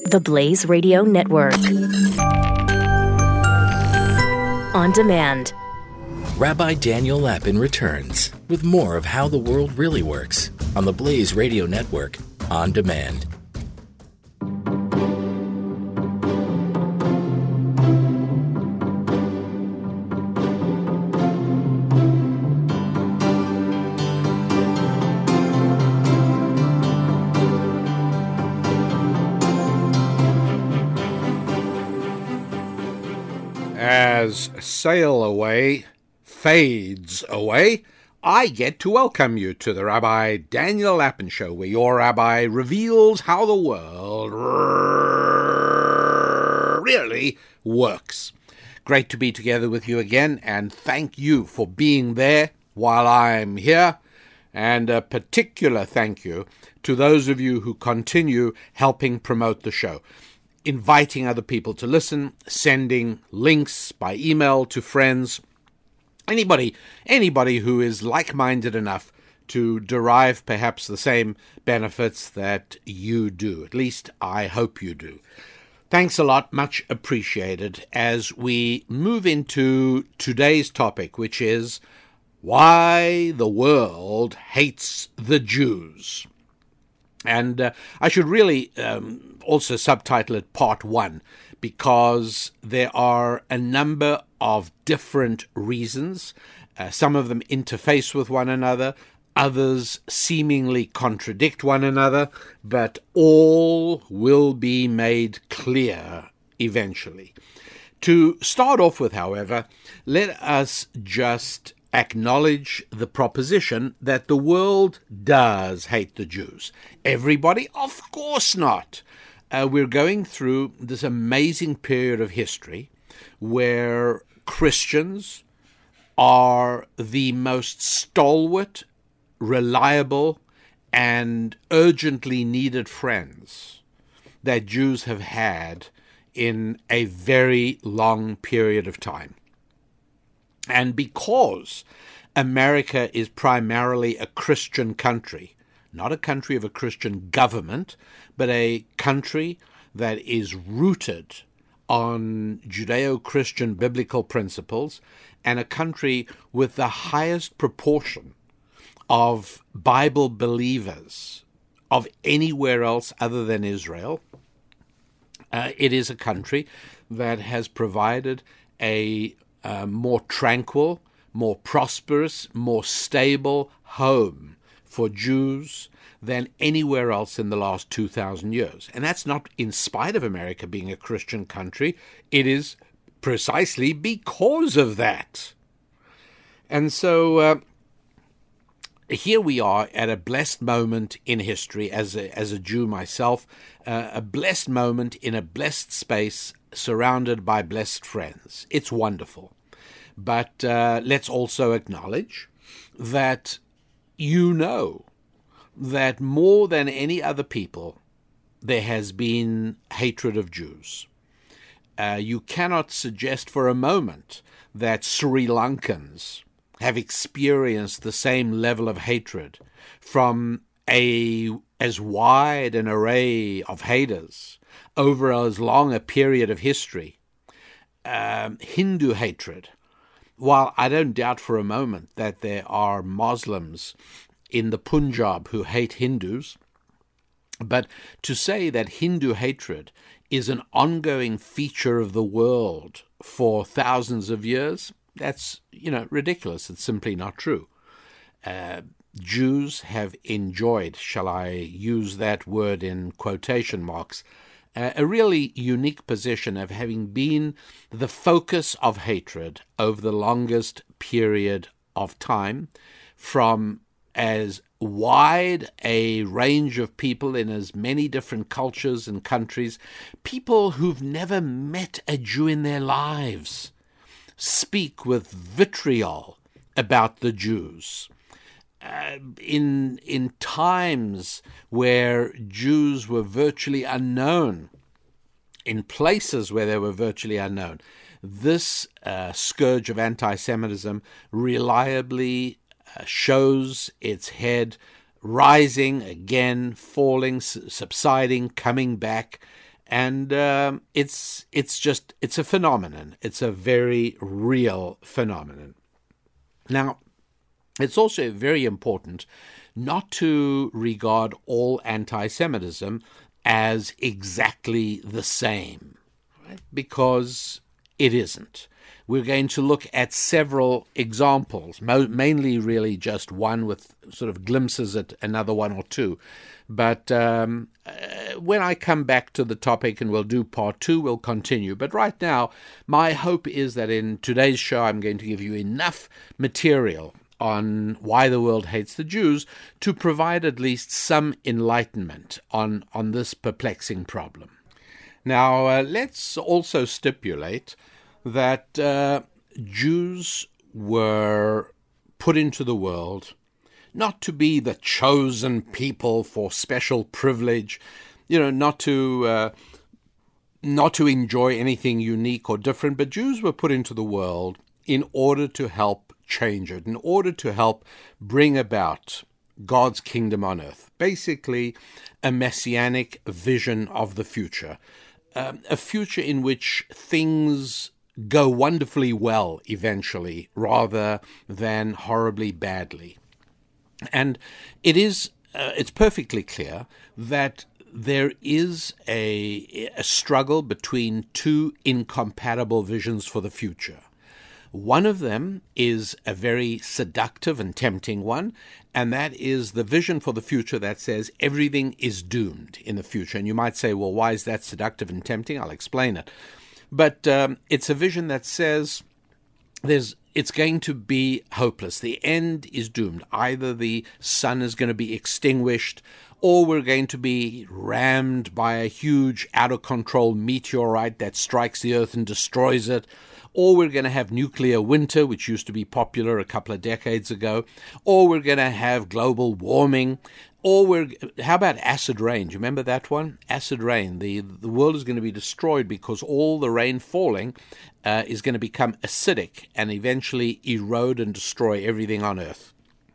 The Blaze Radio Network. On demand. Rabbi Daniel Lapin returns with more of how the world really works on the Blaze Radio Network, on demand. As Sail Away fades away, I get to welcome you to the Rabbi Daniel Lapin Show, where your rabbi reveals how the world really works. Great to be together with you again, and thank you for being there while I'm here. And a particular thank you to those of you who continue helping promote the show, inviting other people to listen, sending links by email to friends, anybody who is like-minded enough to derive perhaps the same benefits that you do. At least I hope you do. Thanks a lot, much appreciated, as we move into today's topic, which is why the world hates the Jews. And I should really also subtitle it Part 1, because there are a number of different reasons. Some of them interface with one another, others seemingly contradict one another, but all will be made clear eventually. To start off with, however, let us just acknowledge the proposition that the world does hate the Jews. Everybody? Of course not. We're going through this amazing period of history where Christians are the most stalwart, reliable, and urgently needed friends that Jews have had in a very long period of time. And because America is primarily a Christian country, not a country of a Christian government, but a country that is rooted on Judeo-Christian biblical principles, and a country with the highest proportion of Bible believers of anywhere else other than Israel, it is a country that has provided a more tranquil, more prosperous, more stable home for Jews than anywhere else in the last 2,000 years. And that's not in spite of America being a Christian country. It is precisely because of that. And so here we are at a blessed moment in history, as a Jew myself, a blessed moment in a blessed space surrounded by blessed friends. It's wonderful. But let's also acknowledge that you know that more than any other people, there has been hatred of Jews. You cannot suggest for a moment that Sri Lankans have experienced the same level of hatred from as wide an array of haters over as long a period of history. Hindu hatred. While I don't doubt for a moment that there are Muslims in the Punjab who hate Hindus, but to say that Hindu hatred is an ongoing feature of the world for thousands of years, that's, ridiculous. It's simply not true. Jews have enjoyed, shall I use that word in quotation marks, a really unique position of having been the focus of hatred over the longest period of time, from as wide a range of people in as many different cultures and countries, people who've never met a Jew in their lives speak with vitriol about the Jews. In times where Jews were virtually unknown, in places where they were virtually unknown, this scourge of anti-Semitism reliably shows its head rising again, falling, subsiding, coming back, And it's a phenomenon. It's a very real phenomenon. Now, it's also very important not to regard all anti-Semitism as exactly the same, right? Because it isn't. We're going to look at several examples, mainly really just one with sort of glimpses at another one or two. But when I come back to the topic and we'll do part 2, we'll continue. But right now, my hope is that in today's show, I'm going to give you enough material on why the world hates the Jews to provide at least some enlightenment on this perplexing problem. Now, let's also stipulate that Jews were put into the world not to be the chosen people for special privilege, not to enjoy anything unique or different, but Jews were put into the world in order to help change it, in order to help bring about God's kingdom on earth. Basically, a messianic vision of the future, a future in which things go wonderfully well eventually, rather than horribly badly. And it's perfectly clear that there is a struggle between two incompatible visions for the future. One of them is a very seductive and tempting one, and that is the vision for the future that says everything is doomed in the future. And you might say, well, why is that seductive and tempting? I'll explain it. But it's a vision that says it's going to be hopeless. The end is doomed. Either the sun is going to be extinguished, or we're going to be rammed by a huge, out-of-control meteorite that strikes the earth and destroys it, or we're going to have nuclear winter, which used to be popular a couple of decades ago, or we're going to have global warming, or how about acid rain? Do you remember that one? Acid rain. The world is going to be destroyed because all the rain falling is going to become acidic and eventually erode and destroy everything on earth.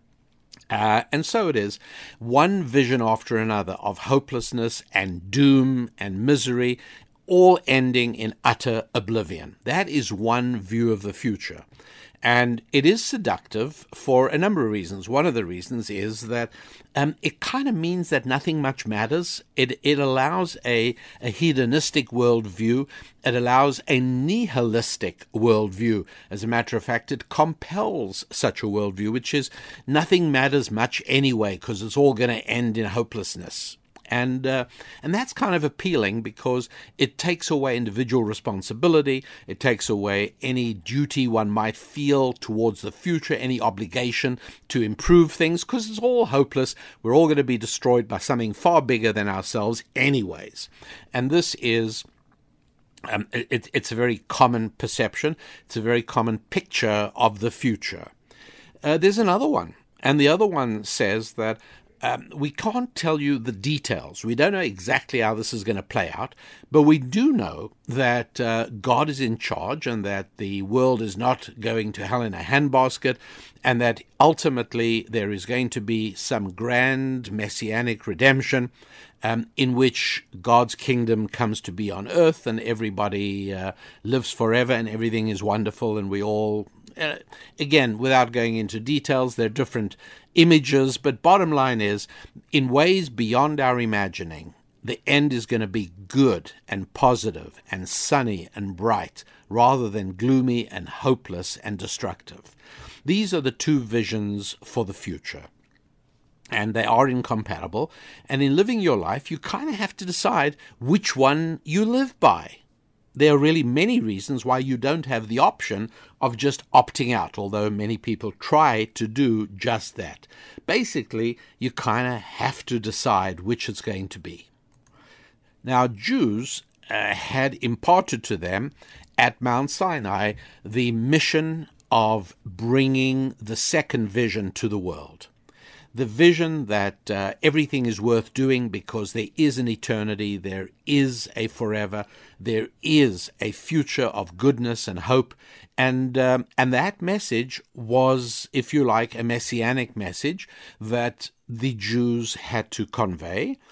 And so it is, one vision after another of hopelessness and doom and misery, all ending in utter oblivion. That is one view of the future. And it is seductive for a number of reasons. One of the reasons is that it kind of means that nothing much matters. It allows a hedonistic worldview. It allows a nihilistic worldview. As a matter of fact, it compels such a worldview, which is nothing matters much anyway because it's all going to end in hopelessness. And that's kind of appealing because it takes away individual responsibility. It takes away any duty one might feel towards the future, any obligation to improve things, because it's all hopeless. We're all going to be destroyed by something far bigger than ourselves anyways. And this is it's a very common perception. It's a very common picture of the future. There's another one, and the other one says that we can't tell you the details. We don't know exactly how this is going to play out, but we do know that God is in charge and that the world is not going to hell in a handbasket, and that ultimately there is going to be some grand messianic redemption in which God's kingdom comes to be on earth and everybody lives forever and everything is wonderful, and we all, again, without going into details, there are different images, but bottom line is, in ways beyond our imagining, the end is going to be good and positive and sunny and bright, rather than gloomy and hopeless and destructive. These are the two visions for the future, and they are incompatible. And in living your life, you kind of have to decide which one you live by. There are really many reasons why you don't have the option of just opting out, although many people try to do just that. Basically, you kind of have to decide which it's going to be. Now, Jews had imparted to them at Mount Sinai the mission of bringing the second vision to the world. The vision that everything is worth doing because there is an eternity, there is a forever, there is a future of goodness and hope, and that message was, if you like, a messianic message that the Jews had to convey.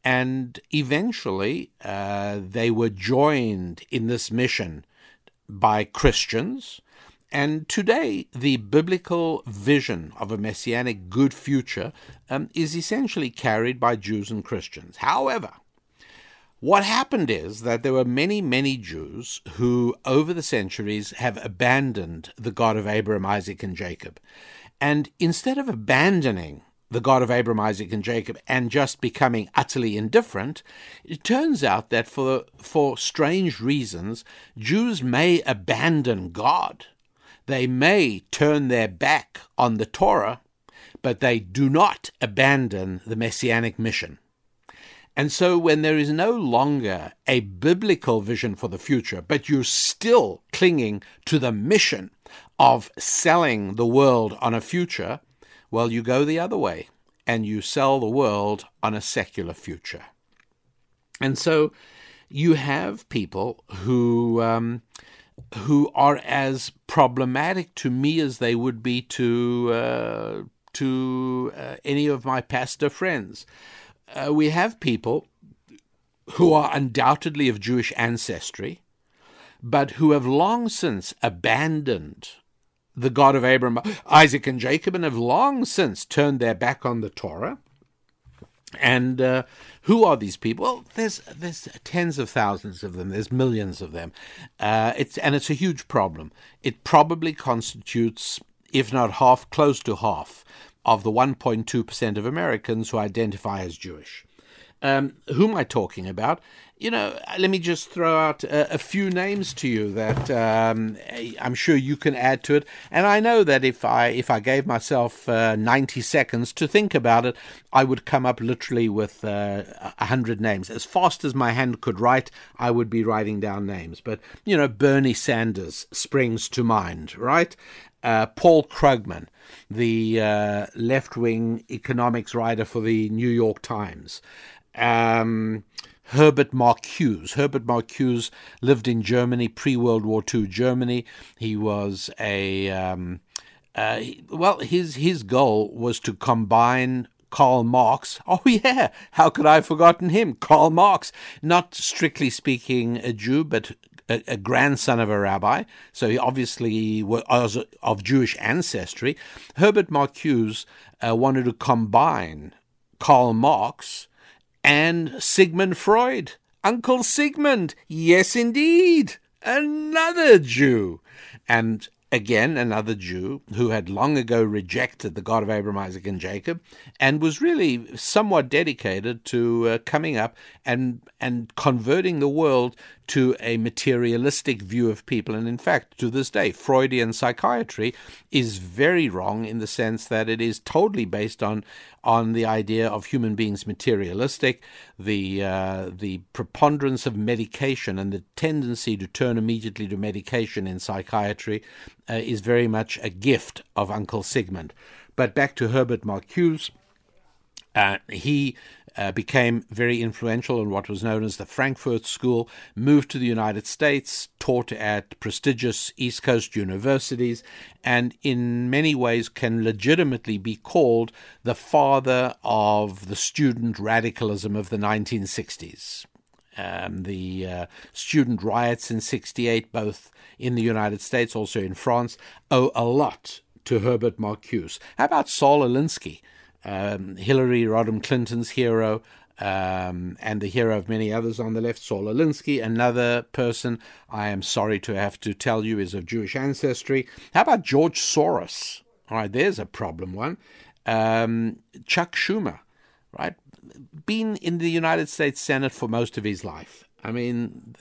And eventually they were joined in this mission by Christians. And today, the biblical vision of a messianic good future is essentially carried by Jews and Christians. However, what happened is that there were many, many Jews who, over the centuries, have abandoned the God of Abraham, Isaac, and Jacob. And instead of abandoning the God of Abraham, Isaac, and Jacob and just becoming utterly indifferent, it turns out that for strange reasons, Jews may abandon God. They may turn their back on the Torah, but they do not abandon the messianic mission. And so when there is no longer a biblical vision for the future, but you're still clinging to the mission of selling the world on a future, well, you go the other way and you sell the world on a secular future. And so you have people who are as problematic to me as they would be to any of my pastor friends. We have people who are undoubtedly of Jewish ancestry, but who have long since abandoned the God of Abraham, Isaac, and Jacob, and have long since turned their back on the Torah. And who are these people? Well, there's tens of thousands of them. There's millions of them. It's a huge problem. It probably constitutes, if not half, close to half, of the 1.2% of Americans who identify as Jewish. Who am I talking about? Let me just throw out a few names to you that I'm sure you can add to it. And I know that if I gave myself 90 seconds to think about it, I would come up literally with 100 names. As fast as my hand could write, I would be writing down names. But, Bernie Sanders springs to mind, right? Paul Krugman, the left-wing economics writer for the New York Times. Herbert Marcuse. Herbert Marcuse lived in Germany, pre-World War II Germany. He was his goal was to combine Karl Marx. Oh, yeah, how could I have forgotten him? Karl Marx, not strictly speaking a Jew, but a grandson of a rabbi, so he obviously was of Jewish ancestry. Herbert Marcuse wanted to combine Karl Marx and Sigmund Freud. Uncle Sigmund, yes indeed, another Jew. And again, another Jew who had long ago rejected the God of Abraham, Isaac, and Jacob, and was really somewhat dedicated to coming up and converting the world to a materialistic view of people. And in fact, to this day, Freudian psychiatry is very wrong in the sense that it is totally based on the idea of human beings materialistic, the preponderance of medication and the tendency to turn immediately to medication in psychiatry is very much a gift of Uncle Sigmund. But back to Herbert Marcuse. He became very influential in what was known as the Frankfurt School, moved to the United States, taught at prestigious East Coast universities, and in many ways can legitimately be called the father of the student radicalism of the 1960s. The student riots in 1968, both in the United States, also in France, owe a lot to Herbert Marcuse. How about Saul Alinsky? Hillary Rodham Clinton's hero, and the hero of many others on the left, Saul Alinsky, another person I am sorry to have to tell you is of Jewish ancestry. How about George Soros? All right, there's a problem one. Chuck Schumer, right? Been in the United States Senate for most of his life. I mean,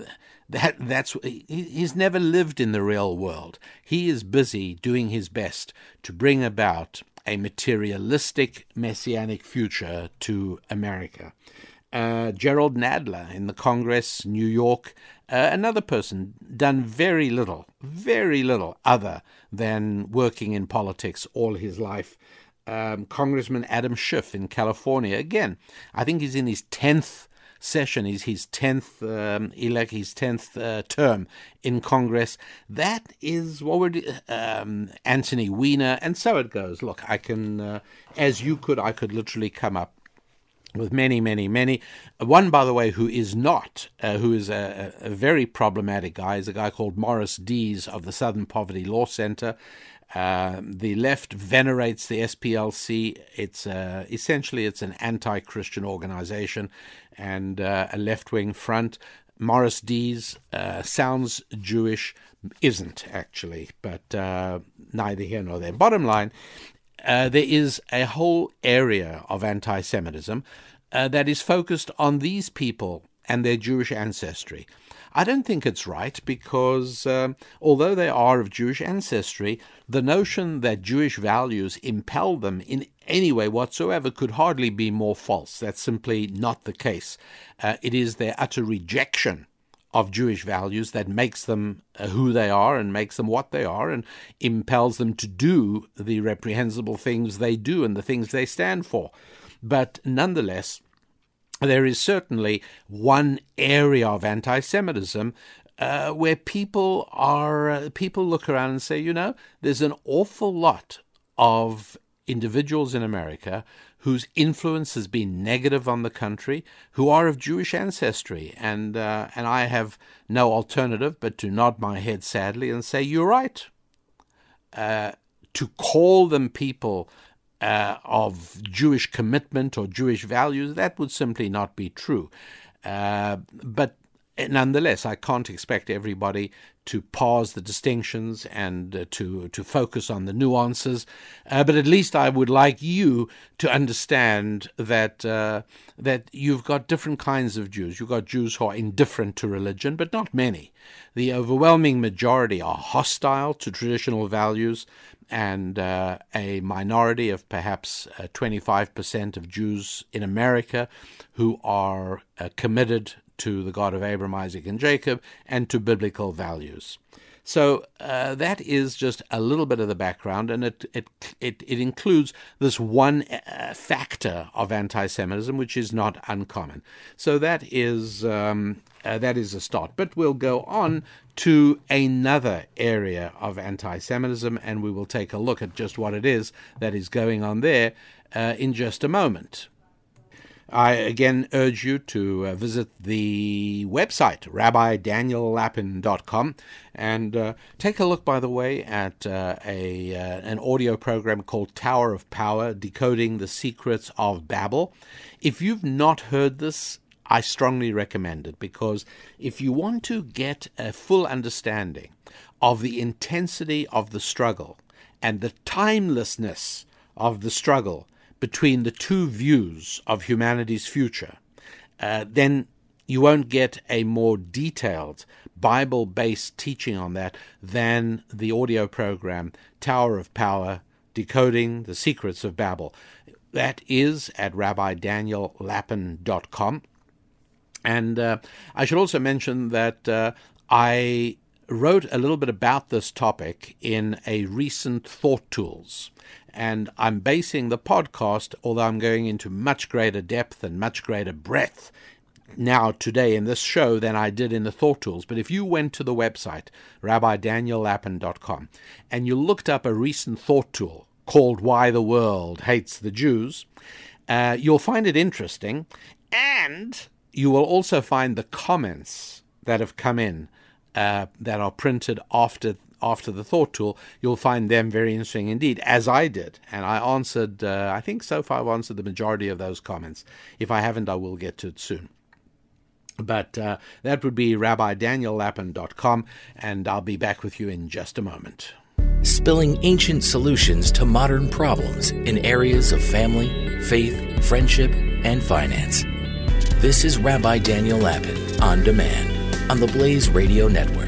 he's never lived in the real world. He is busy doing his best to bring about a materialistic messianic future to America. Gerald Nadler in the Congress, New York, another person done very little other than working in politics all his life. Congressman Adam Schiff in California, again, I think he's in his 10th session, is his 10th term in Congress. That is what we're Anthony Weiner, and so it goes. Look, I can, I could literally come up with many, many, many. One, by the way, who is not, who is a very problematic guy, is a guy called Morris Dees of the Southern Poverty Law Center. The left venerates the SPLC. It's essentially it's an anti-Christian organization and a left-wing front. Morris Dees sounds Jewish, isn't actually, but neither here nor there. Bottom line, there is a whole area of anti-Semitism that is focused on these people and their Jewish ancestry. I don't think it's right because although they are of Jewish ancestry, the notion that Jewish values impel them in any way whatsoever could hardly be more false. That's simply not the case. It is their utter rejection of Jewish values that makes them who they are and makes them what they are and impels them to do the reprehensible things they do and the things they stand for. But nonetheless, there is certainly one area of anti-Semitism where people look around and say, there's an awful lot of individuals in America whose influence has been negative on the country, who are of Jewish ancestry, and I have no alternative but to nod my head sadly and say, you're right. To call them people of Jewish commitment or Jewish values, that would simply not be true. But nonetheless, I can't expect everybody to pause the distinctions and to focus on the nuances. But at least I would like you to understand that that you've got different kinds of Jews. You've got Jews who are indifferent to religion, but not many. The overwhelming majority are hostile to traditional values, and a minority of perhaps 25% of Jews in America who are committed to the God of Abraham, Isaac, and Jacob, and to biblical values. So that is just a little bit of the background, and it includes this one factor of anti-Semitism, which is not uncommon. So that is a start. But we'll go on to another area of anti-Semitism, and we will take a look at just what it is that is going on there in just a moment. I again urge you to visit the website, rabbidaniellapin.com, and take a look, by the way, at an audio program called Tower of Power, Decoding the Secrets of Babel. If you've not heard this, I strongly recommend it, because if you want to get a full understanding of the intensity of the struggle and the timelessness of the struggle between the two views of humanity's future, then you won't get a more detailed Bible-based teaching on that than the audio program Tower of Power, Decoding the Secrets of Babel. That is at rabbidaniellapin.com. And I should also mention that I wrote a little bit about this topic in a recent Thought Tools. And I'm basing the podcast, although I'm going into much greater depth and much greater breadth now today in this show than I did in the Thought Tools. But if you went to the website, rabbidaniellapin.com, and you looked up a recent Thought Tool called Why the World Hates the Jews, you'll find it interesting, and you will also find the comments that have come in that are printed after the Thought Tool. You'll find them very interesting indeed, as I did. And I answered, I think so far I've answered the majority of those comments. If I haven't, I will get to it soon. But that would be rabbidaniellapin.com, and I'll be back with you in just a moment. Spilling ancient solutions to modern problems in areas of family, faith, friendship, and finance. This is Rabbi Daniel Lapin On Demand on the Blaze Radio Network.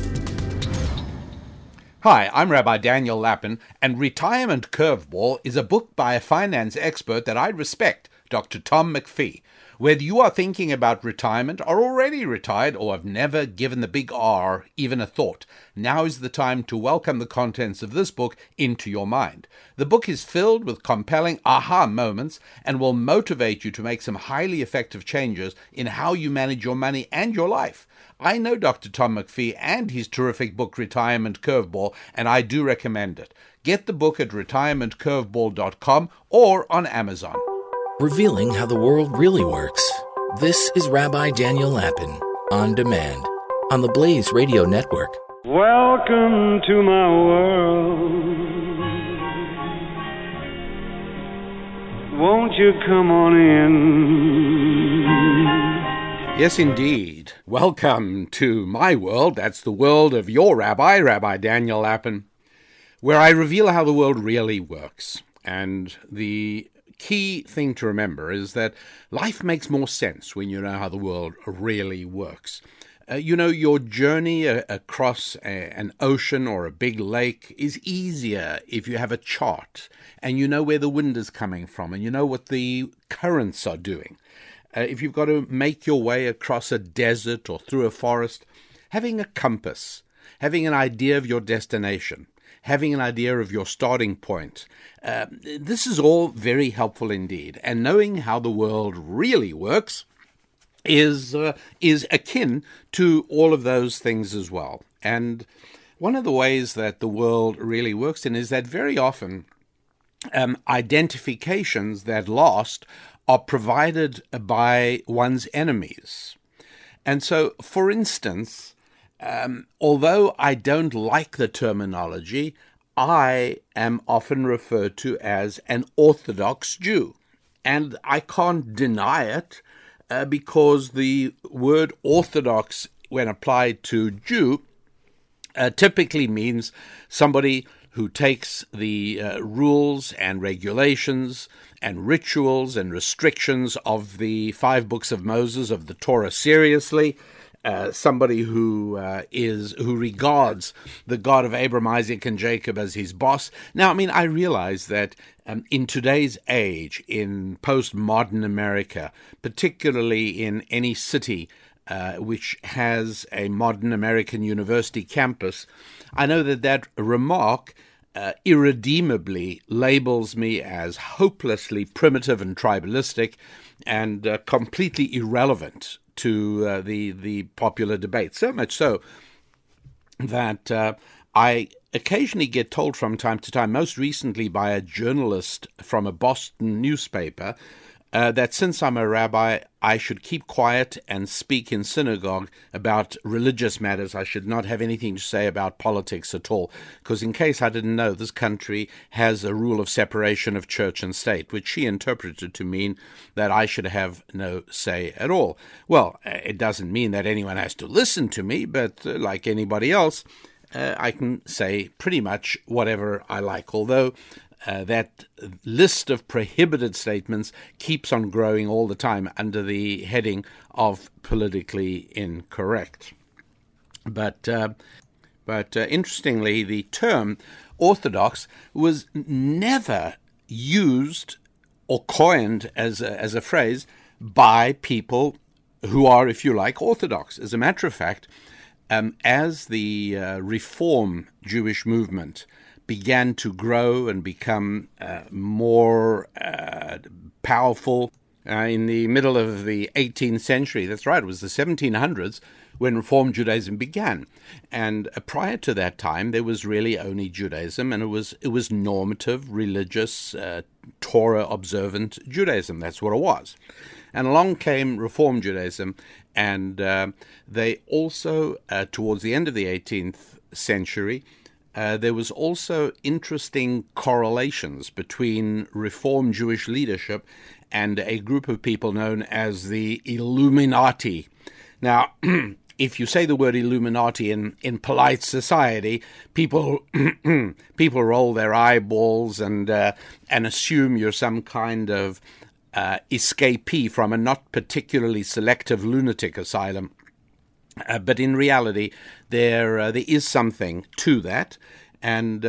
Hi, I'm Rabbi Daniel Lapin, and Retirement Curveball is a book by a finance expert that I respect, Dr. Tom McPhee. Whether you are thinking about retirement, are already retired, or have never given the big R even a thought, now is the time to welcome the contents of this book into your mind. The book is filled with compelling aha moments and will motivate you to make some highly effective changes in how you manage your money and your life. I know Dr. Tom McPhee and his terrific book, Retirement Curveball, and I do recommend it. Get the book at retirementcurveball.com or on Amazon. revealing how the world really works. This is Rabbi Daniel Lapin, On Demand, on the Blaze Radio Network. Welcome to my world. Won't you come on in? Yes, indeed. Welcome to my world. That's the world of your rabbi, Rabbi Daniel Lapin, where I reveal how the world really works. And the key thing to remember is that life makes more sense when you know how the world really works. Your journey across an ocean or a big lake is easier if you have a chart and you know where the wind is coming from and you know what the currents are doing. If you've got to make your way across a desert or through a forest, having a compass, having an idea of your destination, having an idea of your starting point, this is all very helpful indeed. And knowing how the world really works is akin to all of those things as well. And one of the ways that the world really works in is that very often identifications that last are provided by one's enemies. And so, for instance, although I don't like the terminology, I am often referred to as an Orthodox Jew. And I can't deny it, because the word Orthodox, when applied to Jew, typically means somebody who takes the rules and regulations and rituals and restrictions of the 5 books of Moses, of the Torah, seriously. Somebody who regards the God of Abraham, Isaac, and Jacob as his boss. Now, I realize that in today's age, in postmodern America, particularly in any city which has a modern American university campus, I know that remark irredeemably labels me as hopelessly primitive and tribalistic and completely irrelevant to the popular debate. So much so that I occasionally get told from time to time, most recently by a journalist from a Boston newspaper, that since I'm a rabbi, I should keep quiet and speak in synagogue about religious matters. I should not have anything to say about politics at all, because in case I didn't know, this country has a rule of separation of church and state, which she interpreted to mean that I should have no say at all. Well, it doesn't mean that anyone has to listen to me, but like anybody else, I can say pretty much whatever I like, although that list of prohibited statements keeps on growing all the time under the heading of politically incorrect. But interestingly, the term Orthodox was never used or coined as a phrase by people who are, if you like, Orthodox. As a matter of fact, as the Reform Jewish movement began to grow and become more powerful in the middle of the 18th century. That's right, it was the 1700s when Reform Judaism began. And prior to that time, there was really only Judaism, and it was normative, religious, Torah-observant Judaism. That's what it was. And along came Reform Judaism, and they also, towards the end of the 18th century, there was also interesting correlations between Reform Jewish leadership and a group of people known as the Illuminati. Now, if you say the word Illuminati in polite society, people roll their eyeballs and assume you're some kind of escapee from a not particularly selective lunatic asylum. But in reality, there is something to that, and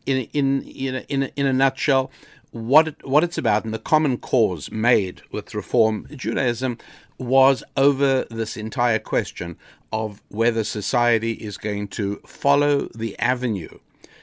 in a nutshell, what it's about, and the common cause made with Reform Judaism was over this entire question of whether society is going to follow the avenue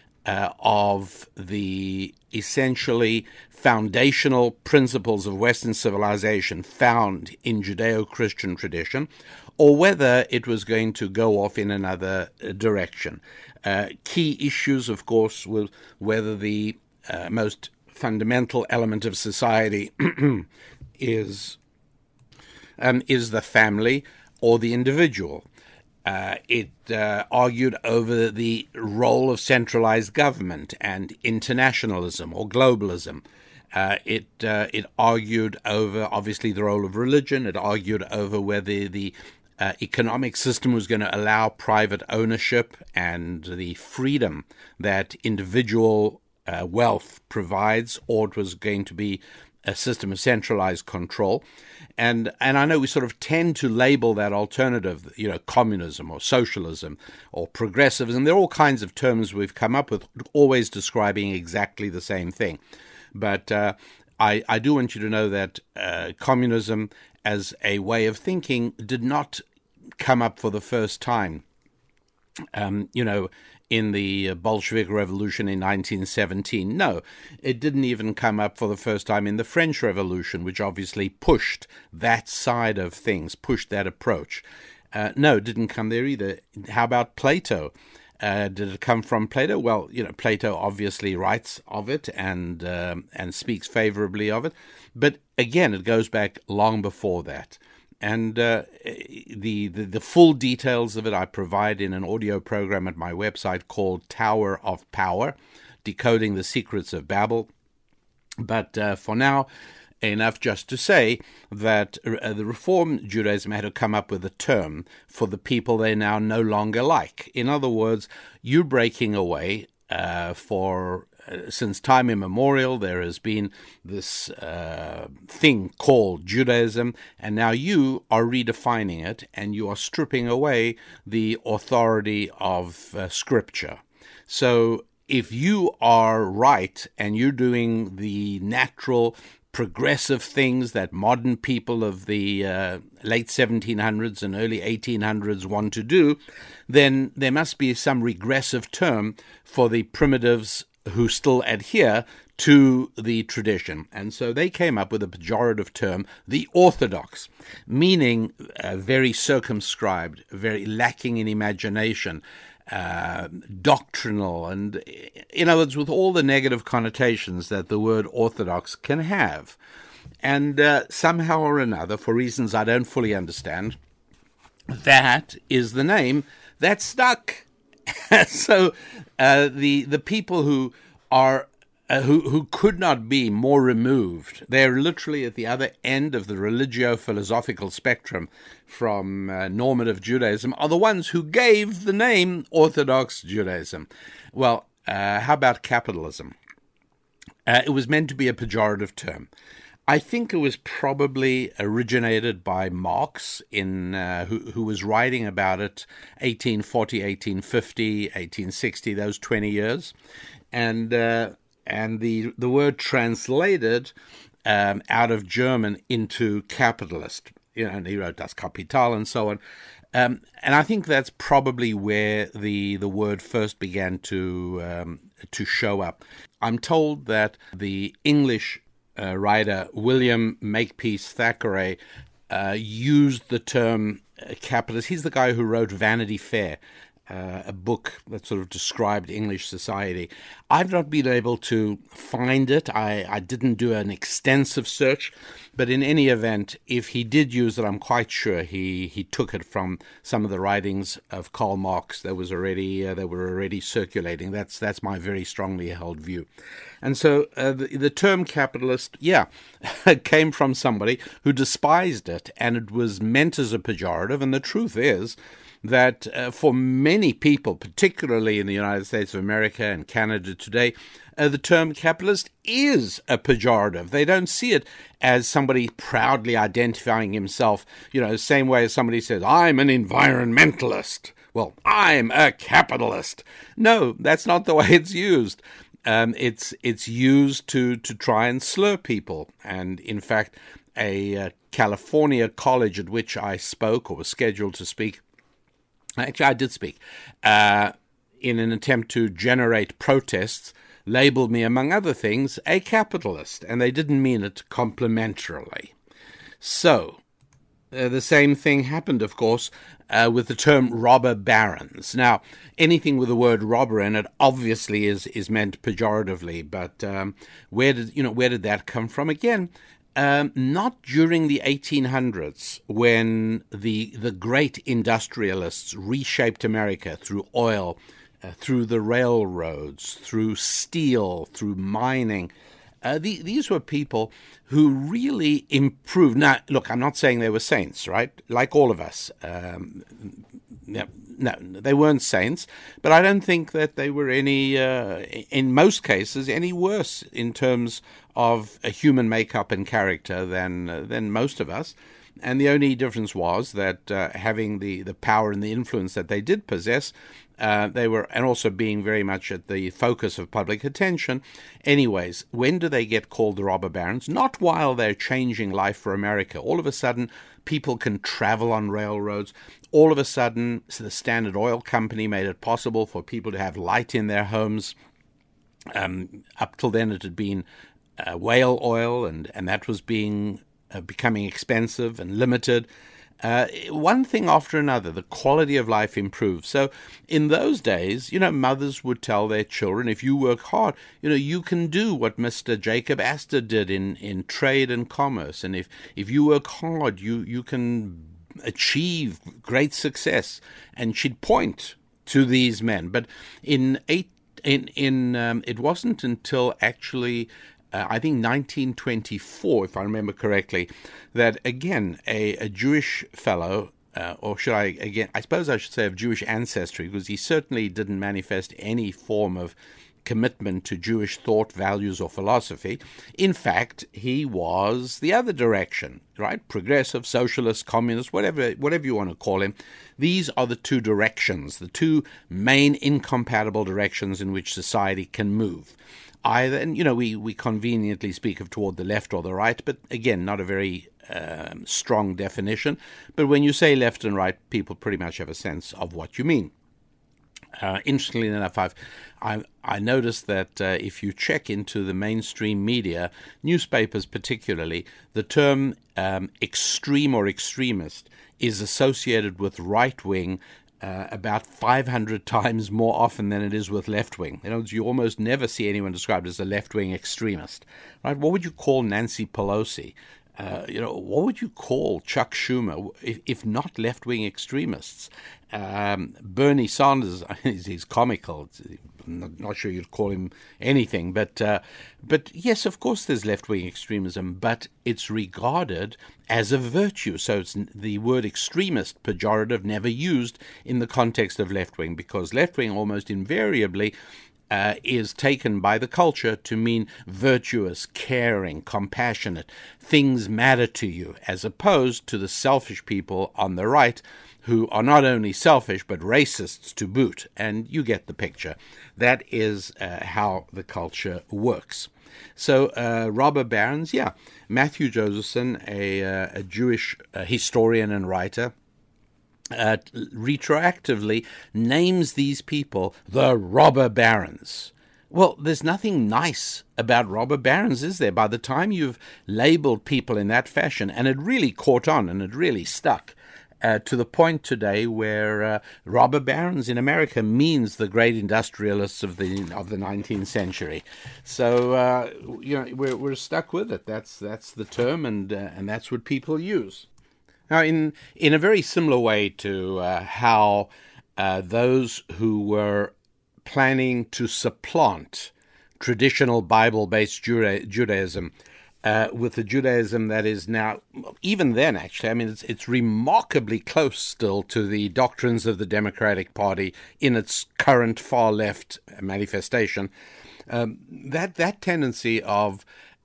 of the essentially foundational principles of Western civilization found in Judeo-Christian tradition, or whether it was going to go off in another direction. Key issues, of course, were whether the most fundamental element of society is the family or the individual. It argued over the role of centralized government and internationalism or globalism. It argued over, obviously, the role of religion. It argued over whether the economic system was going to allow private ownership and the freedom that individual wealth provides, or it was going to be a system of centralized control. And I know we sort of tend to label that alternative, communism or socialism or progressivism. There are all kinds of terms we've come up with, always describing exactly the same thing. But I do want you to know that communism as a way of thinking did not come up for the first time, in the Bolshevik Revolution in 1917. No, it didn't even come up for the first time in the French Revolution, which obviously pushed that side of things, pushed that approach. No, it didn't come there either. How about Plato? Did it come from Plato? Well, Plato obviously writes of it and speaks favorably of it. But again, it goes back long before that. And the full details of it I provide in an audio program at my website called Tower of Power, Decoding the Secrets of Babel. But for now, enough just to say that the Reform Judaism had to come up with a term for the people they now no longer like. In other words, you're breaking away since time immemorial. There has been this thing called Judaism, and now you are redefining it, and you are stripping away the authority of Scripture. So if you are right and you're doing the natural progressive things that modern people of the late 1700s and early 1800s want to do, then there must be some regressive term for the primitives who still adhere to the tradition. And so they came up with a pejorative term, the Orthodox, meaning very circumscribed, very lacking in imagination, doctrinal, and in other words, with all the negative connotations that the word Orthodox can have. And somehow or another, for reasons I don't fully understand, that is the name that stuck. So the people who are who could not be more removed, they're literally at the other end of the religio-philosophical spectrum from normative Judaism, are the ones who gave the name Orthodox Judaism. Well, how about capitalism? It was meant to be a pejorative term. I think it was probably originated by Marx, who was writing about it 1840, 1850, 1860, those 20 years. And the word translated out of German into capitalist. And he wrote Das Kapital and so on. And I think that's probably where the word first began to show up. I'm told that the English writer William Makepeace Thackeray used the term capitalist. He's the guy who wrote Vanity Fair, a book that sort of described English society. I've not been able to find it. I didn't do an extensive search, but in any event, if he did use it, I'm quite sure he took it from some of the writings of Karl Marx that were already circulating. That's my very strongly held view. And so the term capitalist, came from somebody who despised it, and it was meant as a pejorative. And the truth is that for many people, particularly in the United States of America and Canada today, the term capitalist is a pejorative. They don't see it as somebody proudly identifying himself, same way as somebody says, I'm an environmentalist. Well, I'm a capitalist. No, that's not the way it's used. It's used to try and slur people. And in fact, a California college at which I spoke or was scheduled to speak, actually I did speak, in an attempt to generate protests, labeled me, among other things, a capitalist, and they didn't mean it complimentarily. So, the same thing happened, of course, with the term robber barons. Now, anything with the word robber in it obviously is meant pejoratively, but where did that come from? Again, not during the 1800s, when the great industrialists reshaped America through oil, through the railroads, through steel, through mining. These were people who really improved. Now, look, I'm not saying they were saints, right? Like all of us. No, they weren't saints, but I don't think that they were any, in most cases, any worse in terms of a human makeup and character than most of us. And the only difference was that having the power and the influence that they did possess, they were, and also being very much at the focus of public attention. Anyways, when do they get called the robber barons? Not while they're changing life for America. All of a sudden, people can travel on railroads. All of a sudden, the Standard Oil Company made it possible for people to have light in their homes. Up till then, it had been whale oil, and that was becoming expensive and limited. One thing after another, the quality of life improved. So in those days, mothers would tell their children, if you work hard, you can do what Mr. Jacob Astor did in trade and commerce. And if you work hard, you can achieve great success. And she'd point to these men. But it wasn't until actually I think 1924, if I remember correctly, that again a Jewish fellow, or I suppose I should say of Jewish ancestry, because he certainly didn't manifest any form of commitment to Jewish thought, values, or philosophy. In fact, he was the other direction, right? Progressive, socialist, communist, whatever you want to call him. These are the two directions, the two main incompatible directions in which society can move. Either, and we conveniently speak of toward the left or the right, but again, not a very strong definition. But when you say left and right, people pretty much have a sense of what you mean. Interestingly enough, I noticed that if you check into the mainstream media, newspapers particularly, the term extreme or extremist is associated with right-wing about 500 times more often than it is with left-wing. You almost never see anyone described as a left-wing extremist, right? What would you call Nancy Pelosi? What would you call Chuck Schumer if not left-wing extremists? Bernie Sanders, he's comical. I'm not sure you'd call him anything, but yes, of course there's left-wing extremism, but it's regarded as a virtue. So it's the word extremist, pejorative, never used in the context of left-wing, because left-wing almost invariably is taken by the culture to mean virtuous, caring, compassionate. Things matter to you, as opposed to the selfish people on the right who are not only selfish but racists to boot. And you get the picture. That is how the culture works. So robber barons, yeah. Matthew Josephson, a Jewish historian and writer, retroactively names these people the robber barons. Well, there's nothing nice about robber barons, is there? By the time you've labeled people in that fashion, and it really caught on and it really stuck, to the point today where robber barons in America means the great industrialists of the 19th century. So we're stuck with it. That's the term, and that's what people use. Now, in a very similar way to how those who were planning to supplant traditional Bible-based Judaism with the Judaism that is now, even then actually, I mean, it's remarkably close still to the doctrines of the Democratic Party in its current far-left manifestation, that tendency of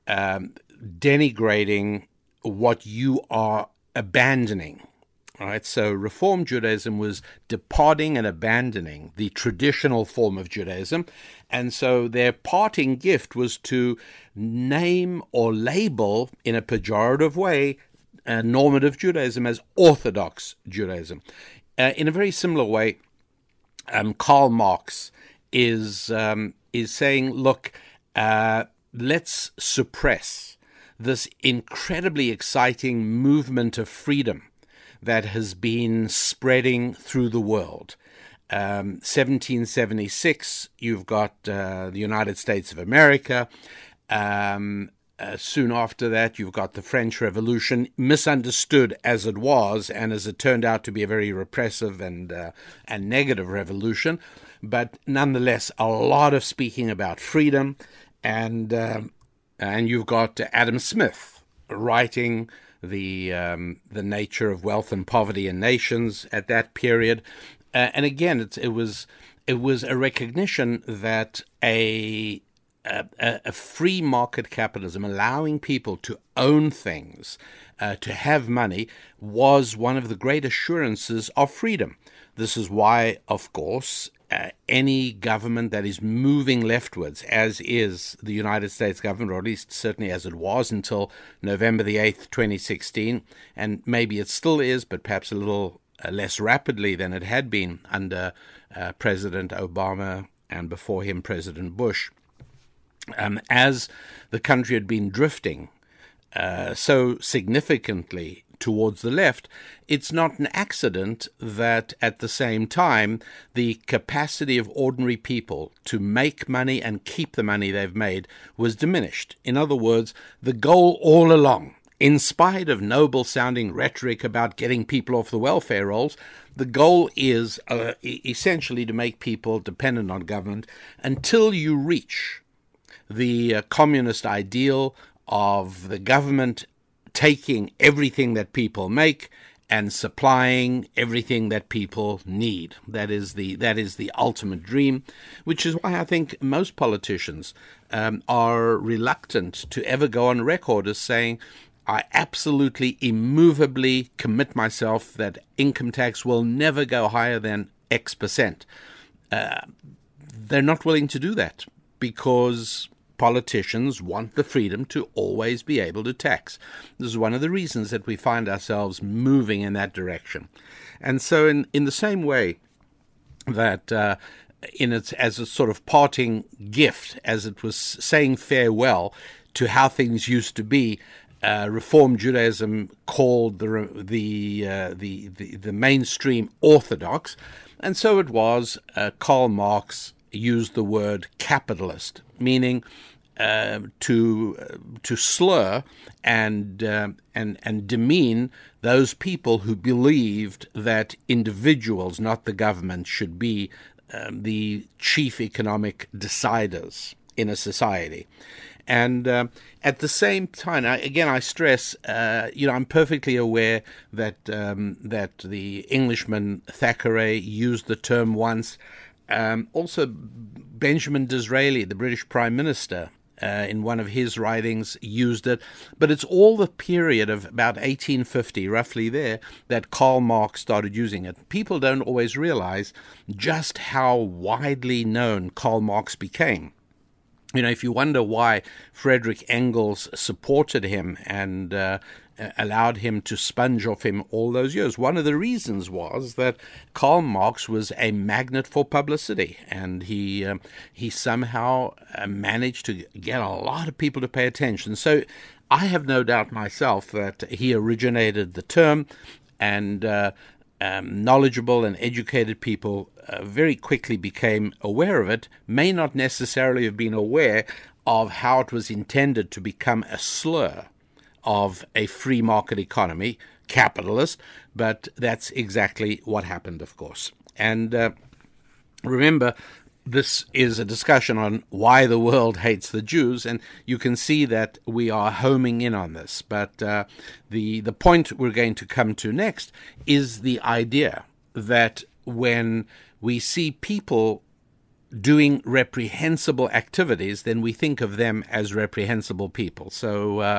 denigrating what you are abandoning. All right, so Reform Judaism was departing and abandoning the traditional form of Judaism, and so their parting gift was to name or label in a pejorative way normative Judaism as Orthodox Judaism. In a very similar way, Karl Marx is saying, look, let's suppress this incredibly exciting movement of freedom that has been spreading through the world. 1776, you've got the United States of America. Soon after that, you've got the French Revolution, misunderstood as it was, and as it turned out to be a very repressive and negative revolution, but nonetheless a lot of speaking about freedom, and you've got Adam Smith writing the nature of wealth and poverty in nations at that period, and again it was a recognition that a free market capitalism, allowing people to own things, to have money, was one of the great assurances of freedom. This is why, of course, any government that is moving leftwards, as is the United States government, or at least certainly as it was until November the 8th, 2016, and maybe it still is, but perhaps a little less rapidly than it had been under President Obama and before him President Bush, as the country had been drifting so significantly towards the left, it's not an accident that at the same time the capacity of ordinary people to make money and keep the money they've made was diminished. In other words, the goal all along, in spite of noble-sounding rhetoric about getting people off the welfare rolls, the goal is essentially to make people dependent on government until you reach the communist ideal of the government taking everything that people make and supplying everything that people need. That is the ultimate dream, which is why I think most politicians are reluctant to ever go on record as saying, I absolutely immovably commit myself that income tax will never go higher than X%. They're not willing to do that because politicians want the freedom to always be able to tax. This is one of the reasons that we find ourselves moving in that direction. And so in the same way that as a sort of parting gift, as it was saying farewell to how things used to be, Reform Judaism called the mainstream orthodox, and so it was. Karl Marx used the word capitalist, meaning to slur and demean those people who believed that individuals, not the government, should be the chief economic deciders in a society. And at the same time, I stress, I'm perfectly aware that the Englishman Thackeray used the term once. Also, Benjamin Disraeli, the British Prime Minister, in one of his writings used it. But it's all the period of about 1850, roughly there, that Karl Marx started using it. People don't always realize just how widely known Karl Marx became. If you wonder why Friedrich Engels supported him and allowed him to sponge off him all those years, one of the reasons was that Karl Marx was a magnet for publicity, and he somehow managed to get a lot of people to pay attention. So I have no doubt myself that he originated the term, and knowledgeable and educated people very quickly became aware of it, may not necessarily have been aware of how it was intended to become a slur of a free market economy, capitalist, but that's exactly what happened, of course. And remember, this is a discussion on why the world hates the Jews, and you can see that we are homing in on this. But the point we're going to come to next is the idea that when we see people doing reprehensible activities, then we think of them as reprehensible people. So,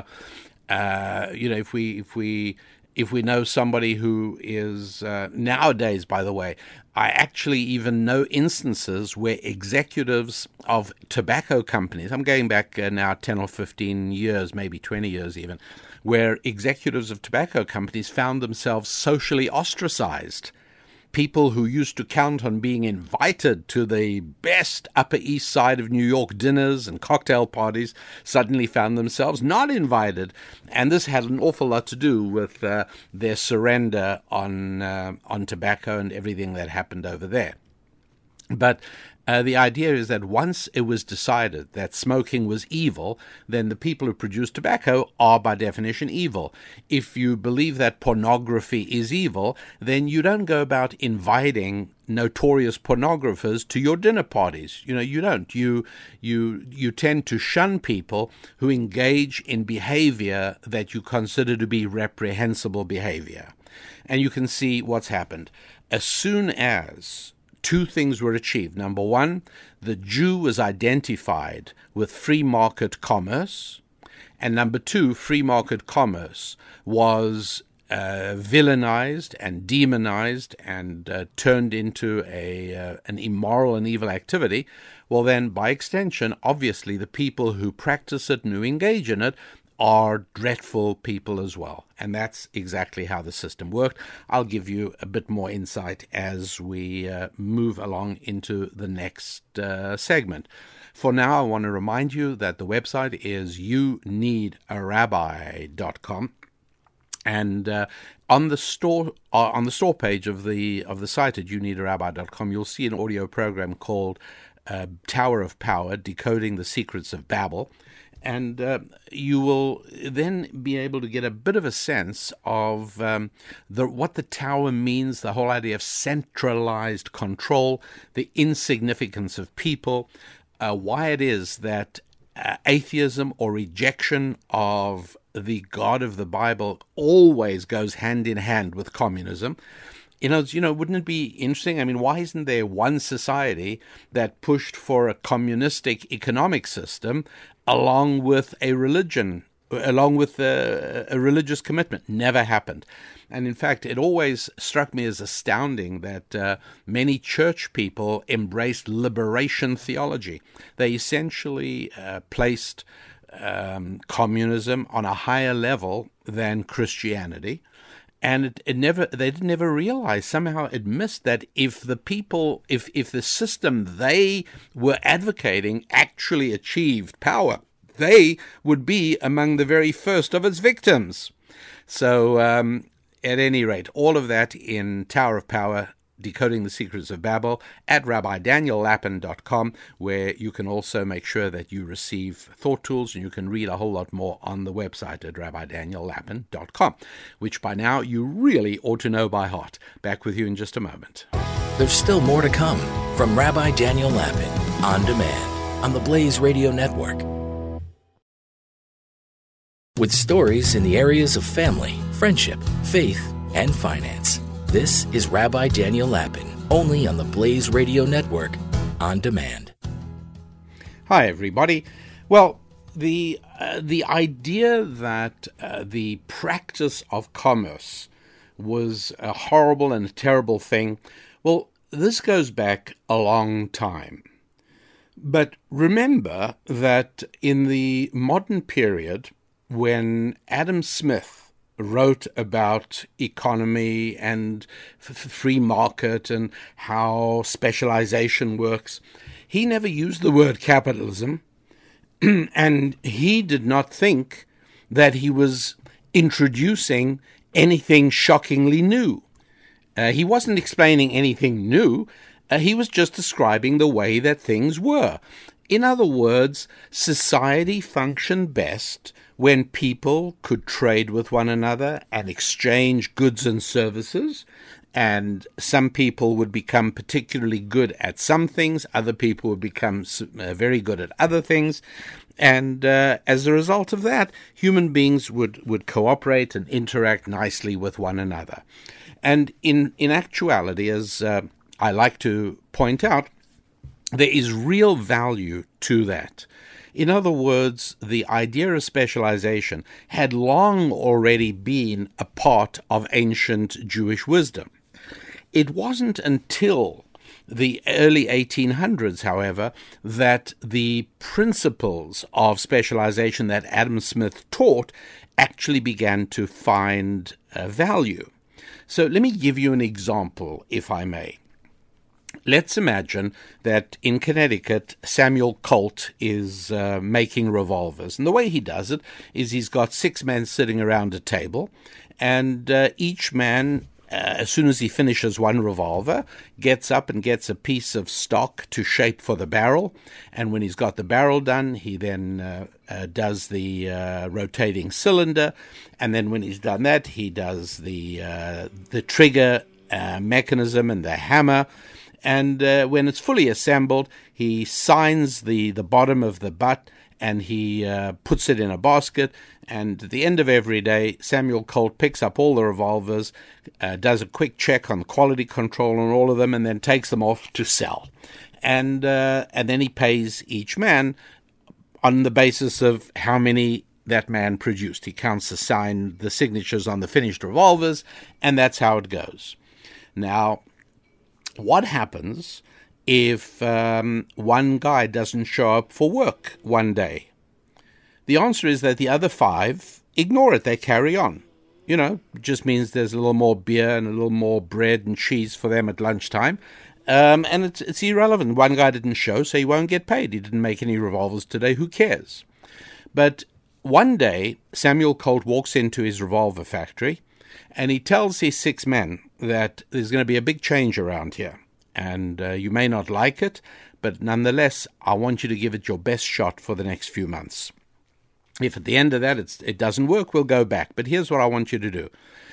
if we know somebody who is nowadays, by the way, I actually even know instances where executives of tobacco companies, I'm going back now 10 or 15 years, maybe 20 years even, where executives of tobacco companies found themselves socially ostracized People who used to count on being invited to the best Upper East Side of New York dinners and cocktail parties suddenly found themselves not invited. And this had an awful lot to do with their surrender on tobacco and everything that happened over there. But the idea is that once it was decided that smoking was evil, then the people who produce tobacco are by definition evil. If you believe that pornography is evil, then you don't go about inviting notorious pornographers to your dinner parties. You don't. You tend to shun people who engage in behavior that you consider to be reprehensible behavior. And you can see what's happened. As soon as two things were achieved. Number one, the Jew was identified with free market commerce. And number two, free market commerce was villainized and demonized and turned into an immoral and evil activity. Well, then, by extension, obviously, the people who practice it and who engage in it are dreadful people as well. And that's exactly how the system worked. I'll give you a bit more insight as we move along into the next segment. For now, I want to remind you that the website is youneedarabbi.com. And on the store page of the site at youneedarabbi.com, you'll see an audio program called Tower of Power, Decoding the Secrets of Babel. And you will then be able to get a bit of a sense of what the tower means, the whole idea of centralized control, the insignificance of people, why it is that atheism or rejection of the God of the Bible always goes hand in hand with communism. Wouldn't it be interesting? I mean, why isn't there one society that pushed for a communistic economic system along with a religion, along with a religious commitment? Never happened. And in fact, it always struck me as astounding that many church people embraced liberation theology. They essentially placed communism on a higher level than Christianity. And they never realized, somehow it missed that if the system they were advocating actually achieved power, they would be among the very first of its victims. So at any rate, all of that in Tower of Power, Decoding the Secrets of Babel, at RabbiDanielLapin.com, where you can also make sure that you receive thought tools, and you can read a whole lot more on the website at RabbiDanielLapin.com, which by now you really ought to know by heart. Back with you in just a moment. There's still more to come from Rabbi Daniel Lapin, on demand, on the Blaze Radio Network. With stories in the areas of family, friendship, faith, and finance. This is Rabbi Daniel Lapin, only on the Blaze Radio Network, on demand. Hi, everybody. Well, the idea that the practice of commerce was a horrible and a terrible thing, well, this goes back a long time. But remember that in the modern period, when Adam Smith wrote about economy and free market and how specialization works, he never used the word capitalism, and he did not think that he was introducing anything shockingly new. He wasn't explaining anything new. He was just describing the way that things were. In other words, society functioned best when people could trade with one another and exchange goods and services, and some people would become particularly good at some things, other people would become very good at other things, and as a result of that, human beings would cooperate and interact nicely with one another. And in actuality, as I like to point out, there is real value to that. In other words, the idea of specialization had long already been a part of ancient Jewish wisdom. It wasn't until the early 1800s, however, that the principles of specialization that Adam Smith taught actually began to find value. So let me give you an example, if I may. Let's imagine that in Connecticut, Samuel Colt is making revolvers. And the way he does it is he's got 6 men sitting around a table, and each man, as soon as he finishes one revolver, gets up and gets a piece of stock to shape for the barrel. And when he's got the barrel done, he then does the rotating cylinder. And then when he's done that, he does the trigger mechanism and the hammer. And when it's fully assembled, he signs the bottom of the butt, and he puts it in a basket. And at the end of every day, Samuel Colt picks up all the revolvers, does a quick check on quality control on all of them, and then takes them off to sell. And then he pays each man on the basis of how many that man produced. He counts the signatures on the finished revolvers, and that's how it goes. Now, what happens if one guy doesn't show up for work one day? The answer is that the other 5 ignore it. They carry on. It just means there's a little more beer and a little more bread and cheese for them at lunchtime. And it's irrelevant. One guy didn't show, so he won't get paid. He didn't make any revolvers today. Who cares? But one day, Samuel Colt walks into his revolver factory, and he tells his 6 men that there's going to be a big change around here. And you may not like it, but nonetheless, I want you to give it your best shot for the next few months. If at the end of that it doesn't work, we'll go back. But here's what I want you to do.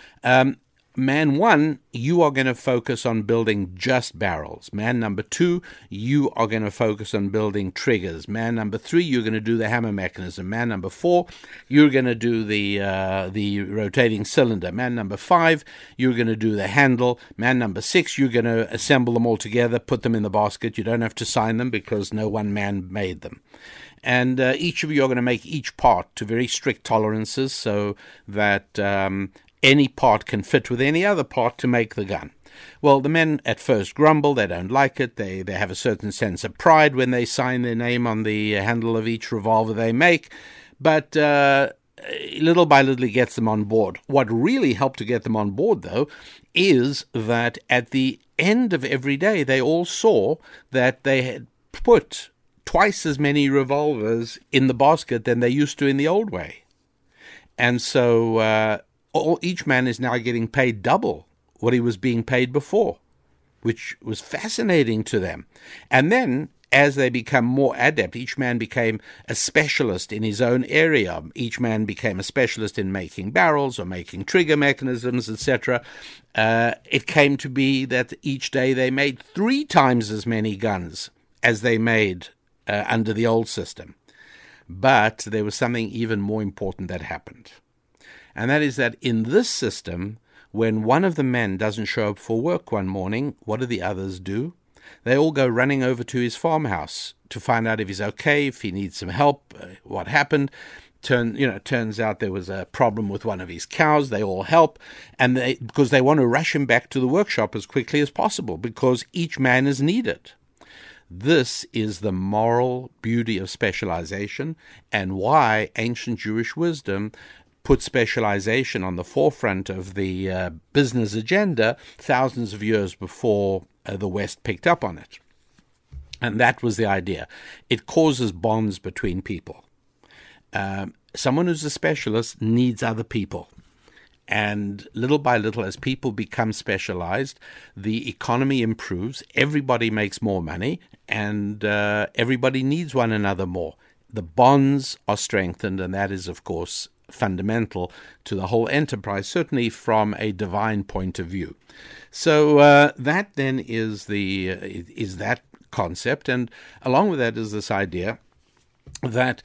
Man 1, you are going to focus on building just barrels. Man number 2, you are going to focus on building triggers. Man number 3, you're going to do the hammer mechanism. Man number 4, you're going to do the rotating cylinder. Man number 5, you're going to do the handle. Man number 6, you're going to assemble them all together, put them in the basket. You don't have to sign them because no one man made them. And each of you are going to make each part to very strict tolerances so that any part can fit with any other part to make the gun. Well, the men at first grumble. They don't like it. They have a certain sense of pride when they sign their name on the handle of each revolver they make. But little by little, it gets them on board. What really helped to get them on board, though, is that at the end of every day, they all saw that they had put twice as many revolvers in the basket than they used to in the old way. And so each man is now getting paid double what he was being paid before, which was fascinating to them. And then, as they become more adept, each man became a specialist in his own area. Each man became a specialist in making barrels or making trigger mechanisms, etc. It came to be that each day they made 3 times as many guns as they made under the old system. But there was something even more important that happened. And that is that in this system, when one of the men doesn't show up for work one morning, what do the others do? They all go running over to his farmhouse to find out if he's okay, if he needs some help, what happened. Turns out there was a problem with one of his cows. They all help, and because they want to rush him back to the workshop as quickly as possible, because each man is needed. This is the moral beauty of specialization, and why ancient Jewish wisdom put specialization on the forefront of the business agenda thousands of years before the West picked up on it. And that was the idea. It causes bonds between people. Someone who's a specialist needs other people. And little by little, as people become specialized, the economy improves, everybody makes more money, and everybody needs one another more. The bonds are strengthened, and that is, of course, fundamental to the whole enterprise, certainly from a divine point of view. So that then is that concept, and along with that is this idea that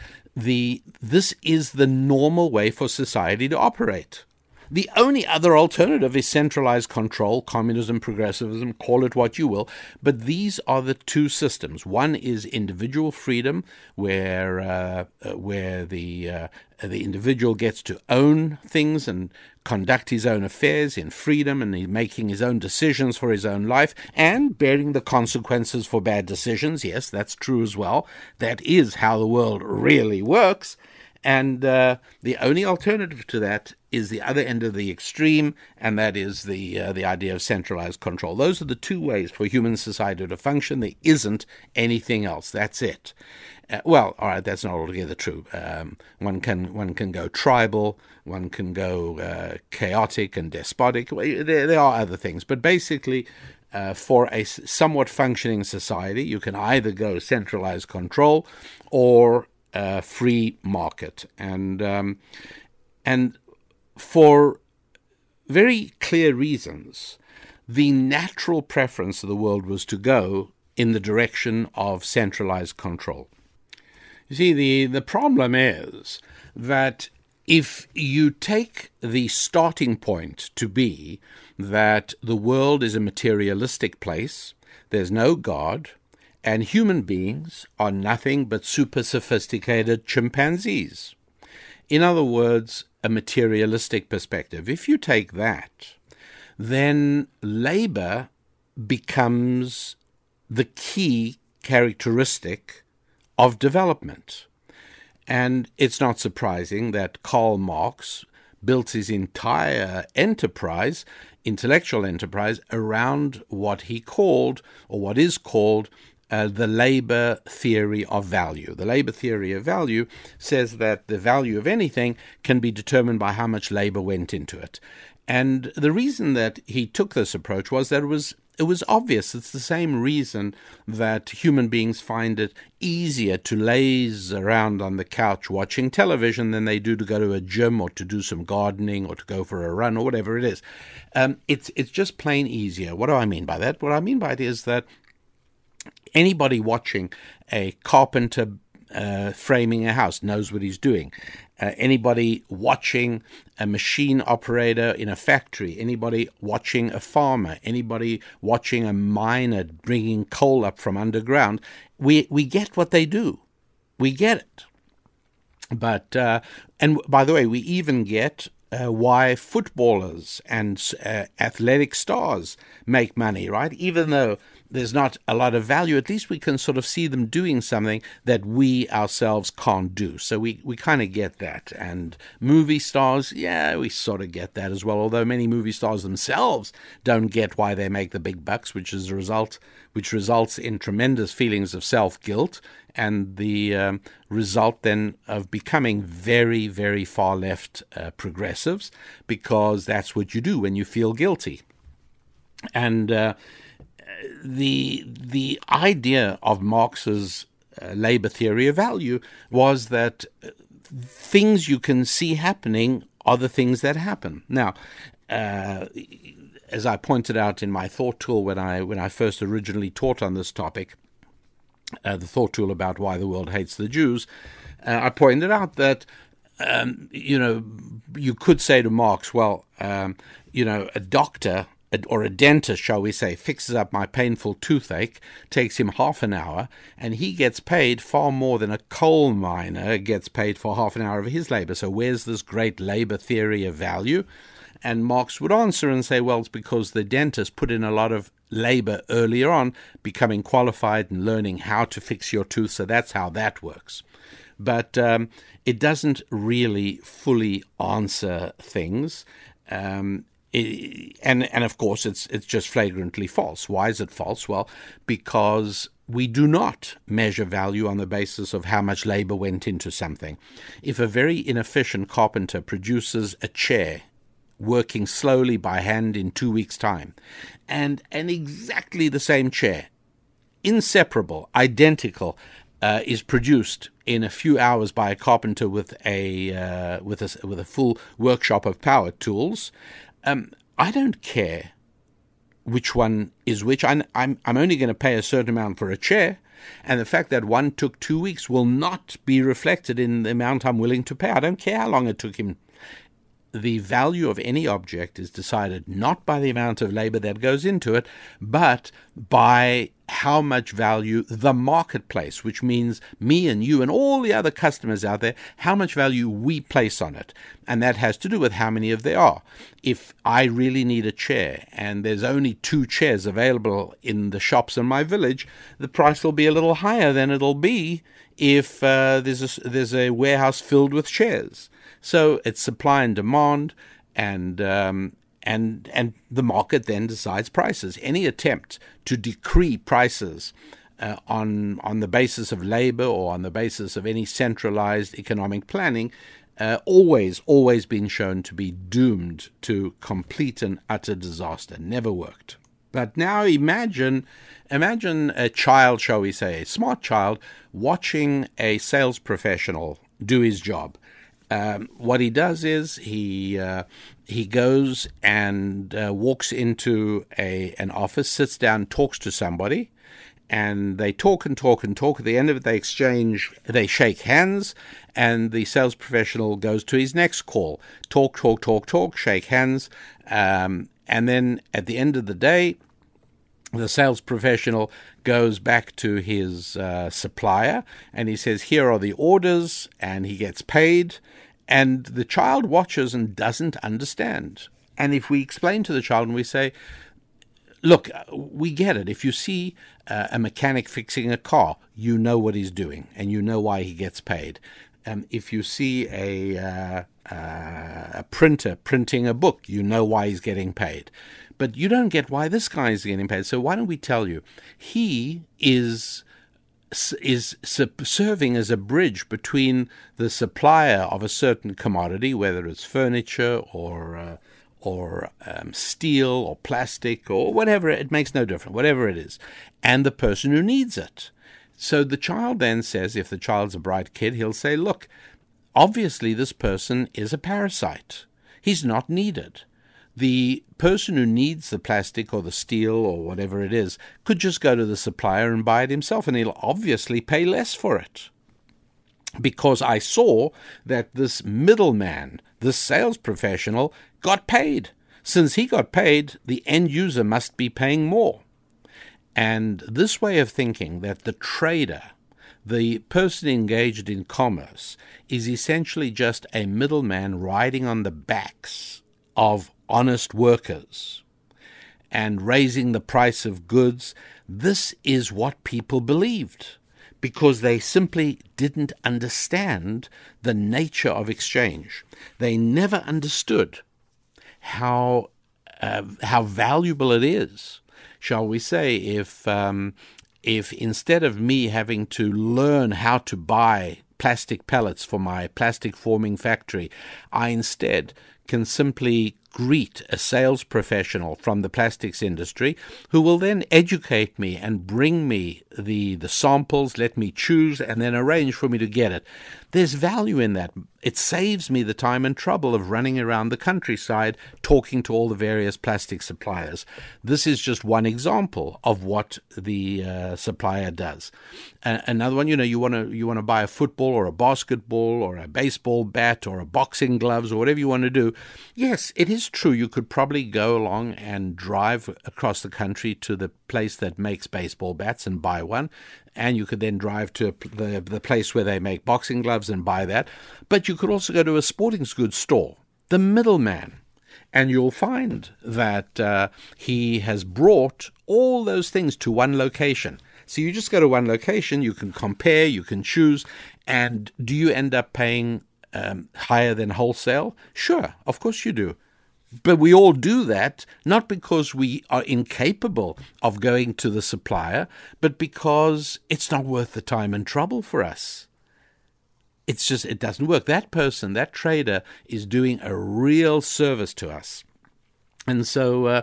this is the normal way for society to operate. The only other alternative is centralized control, communism, progressivism, call it what you will. But these are the two systems. One is individual freedom, where the individual gets to own things and conduct his own affairs in freedom, and he's making his own decisions for his own life and bearing the consequences for bad decisions. Yes, that's true as well. That is how the world really works. And the only alternative to that is the other end of the extreme, and that is the idea of centralized control. Those are the two ways for human society to function. There isn't anything else. That's it. Well, all right, that's not altogether true. One can go tribal, one can go chaotic and despotic. There are other things, but basically, for a somewhat functioning society, you can either go centralized control or free market, and for very clear reasons, the natural preference of the world was to go in the direction of centralized control. You see, the problem is that if you take the starting point to be that the world is a materialistic place, there's no God, and human beings are nothing but super sophisticated chimpanzees. In other words, a materialistic perspective. If you take that, then labor becomes the key characteristic of development. And it's not surprising that Karl Marx built his entire enterprise, intellectual enterprise, around what he called, or what is called, the labor theory of value. The labor theory of value says that the value of anything can be determined by how much labor went into it. And the reason that he took this approach was that it was obvious. It's the same reason that human beings find it easier to laze around on the couch watching television than they do to go to a gym or to do some gardening or to go for a run or whatever it is. It's just plain easier. What do I mean by that? What I mean by it is that anybody watching a carpenter framing a house knows what he's doing. Anybody watching a machine operator in a factory, anybody watching a farmer, anybody watching a miner bringing coal up from underground, we get what they do. We get it. But and by the way, we even get why footballers and athletic stars make money, right? Even though there's not a lot of value, at least we can sort of see them doing something that we ourselves can't do. So we kind of get that. And movie stars, yeah, we sort of get that as well, although many movie stars themselves don't get why they make the big bucks, which results in tremendous feelings of self-guilt and the result then of becoming very, very far left progressives, because that's what you do when you feel guilty. And the idea of Marx's labor theory of value was that things you can see happening are the things that happen. Now, as I pointed out in my thought tool when I first originally taught on this topic, the thought tool about why the world hates the Jews, I pointed out that you could say to Marx, well, a doctor or a dentist, shall we say, fixes up my painful toothache, takes him half an hour, and he gets paid far more than a coal miner gets paid for half an hour of his labor. So where's this great labor theory of value? And Marx would answer and say, well, it's because the dentist put in a lot of labor earlier on, becoming qualified and learning how to fix your tooth, so that's how that works. But it doesn't really fully answer things. And of course, it's just flagrantly false. Why is it false? Well, because we do not measure value on the basis of how much labor went into something. If a very inefficient carpenter produces a chair working slowly by hand in 2 weeks' time, and exactly the same chair, inseparable, identical, is produced in a few hours by a carpenter with a full workshop of power tools, I don't care which one is which. I'm only going to pay a certain amount for a chair, and the fact that one took 2 weeks will not be reflected in the amount I'm willing to pay. I don't care how long it took him. The value of any object is decided not by the amount of labor that goes into it, but by how much value the marketplace, which means me and you and all the other customers out there, how much value we place on it. And that has to do with how many of there are. If I really need a chair and there's only 2 chairs available in the shops in my village, the price will be a little higher than it'll be if there's a warehouse filled with chairs. So it's supply and demand, and the market then decides prices. Any attempt to decree prices on the basis of labor or on the basis of any centralized economic planning always been shown to be doomed to complete and utter disaster. Never worked. But now imagine a child, shall we say, a smart child, watching a sales professional do his job. What he does is he goes and walks into an office, sits down, talks to somebody, and they talk and talk and talk. At the end of it, they shake hands, and the sales professional goes to his next call. Talk, shake hands, and then at the end of the day, the sales professional goes back to his supplier, and he says, here are the orders, and he gets paid. And the child watches and doesn't understand. And if we explain to the child and we say, look, we get it. If you see a mechanic fixing a car, you know what he's doing, and you know why he gets paid. If you see a printer printing a book, you know why he's getting paid. But you don't get why this guy is getting paid. So why don't we tell you? He is serving as a bridge between the supplier of a certain commodity, whether it's furniture or steel or plastic or whatever. It makes no difference, whatever it is, and the person who needs it. So the child then says, if the child's a bright kid, he'll say, look, obviously this person is a parasite. He's not needed. The person who needs the plastic or the steel or whatever it is could just go to the supplier and buy it himself, and he'll obviously pay less for it. Because I saw that this middleman, this sales professional, got paid. Since he got paid, the end user must be paying more. And this way of thinking, that the trader, the person engaged in commerce, is essentially just a middleman riding on the backs of honest workers and raising the price of goods, this is what people believed, because they simply didn't understand the nature of exchange. They never understood how valuable it is, shall we say, if instead of me having to learn how to buy plastic pellets for my plastic forming factory, I instead can simply greet a sales professional from the plastics industry who will then educate me and bring me the samples, let me choose, and then arrange for me to get it. There's value in that. It saves me the time and trouble of running around the countryside talking to all the various plastic suppliers. This is just one example of what the supplier does. Another one, you want to buy a football or a basketball or a baseball bat or a boxing gloves or whatever you want to do. Yes, it is true. You could probably go along and drive across the country to the place that makes baseball bats and buy one, and you could then drive to the place where they make boxing gloves and buy that. But you could also go to a sporting goods store, the middleman, and you'll find that he has brought all those things to one location. So you just go to one location, you can compare, you can choose, and do you end up paying higher than wholesale? Sure, of course you do. But we all do that, not because we are incapable of going to the supplier, but because it's not worth the time and trouble for us. It's just, it doesn't work. That person, that trader, is doing a real service to us. And so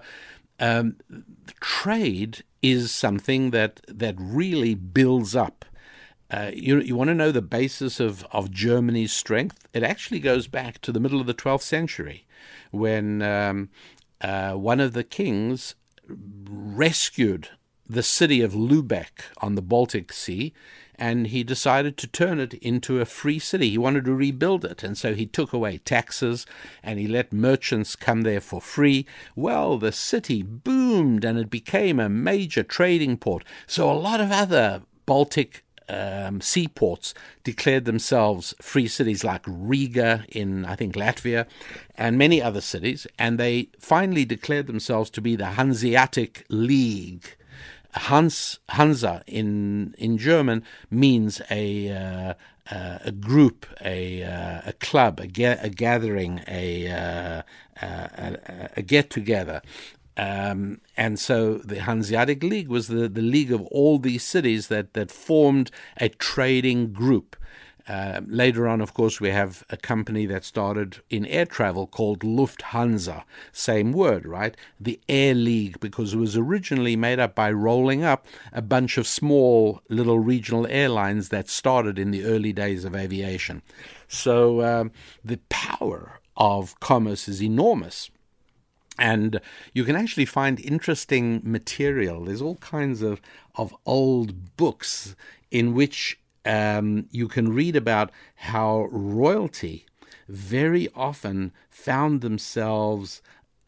trade is something that really builds up. You want to know the basis of Germany's strength? It actually goes back to the middle of the 12th century, when one of the kings rescued the city of Lubeck on the Baltic Sea, and he decided to turn it into a free city. He wanted to rebuild it, and so he took away taxes, and he let merchants come there for free. Well, the city boomed, and it became a major trading port. So a lot of other Baltic seaports declared themselves free cities, like Riga in, I think, Latvia, and many other cities, and they finally declared themselves to be the Hanseatic League. Hansa in German means a group, a club, a gathering, a get together. And so the Hanseatic League was the league of all these cities that formed a trading group. Later on, of course, we have a company that started in air travel called Lufthansa. Same word, right? The Air League, because it was originally made up by rolling up a bunch of small little regional airlines that started in the early days of aviation. So the power of commerce is enormous. And you can actually find interesting material. There's all kinds of old books in which you can read about how royalty very often found themselves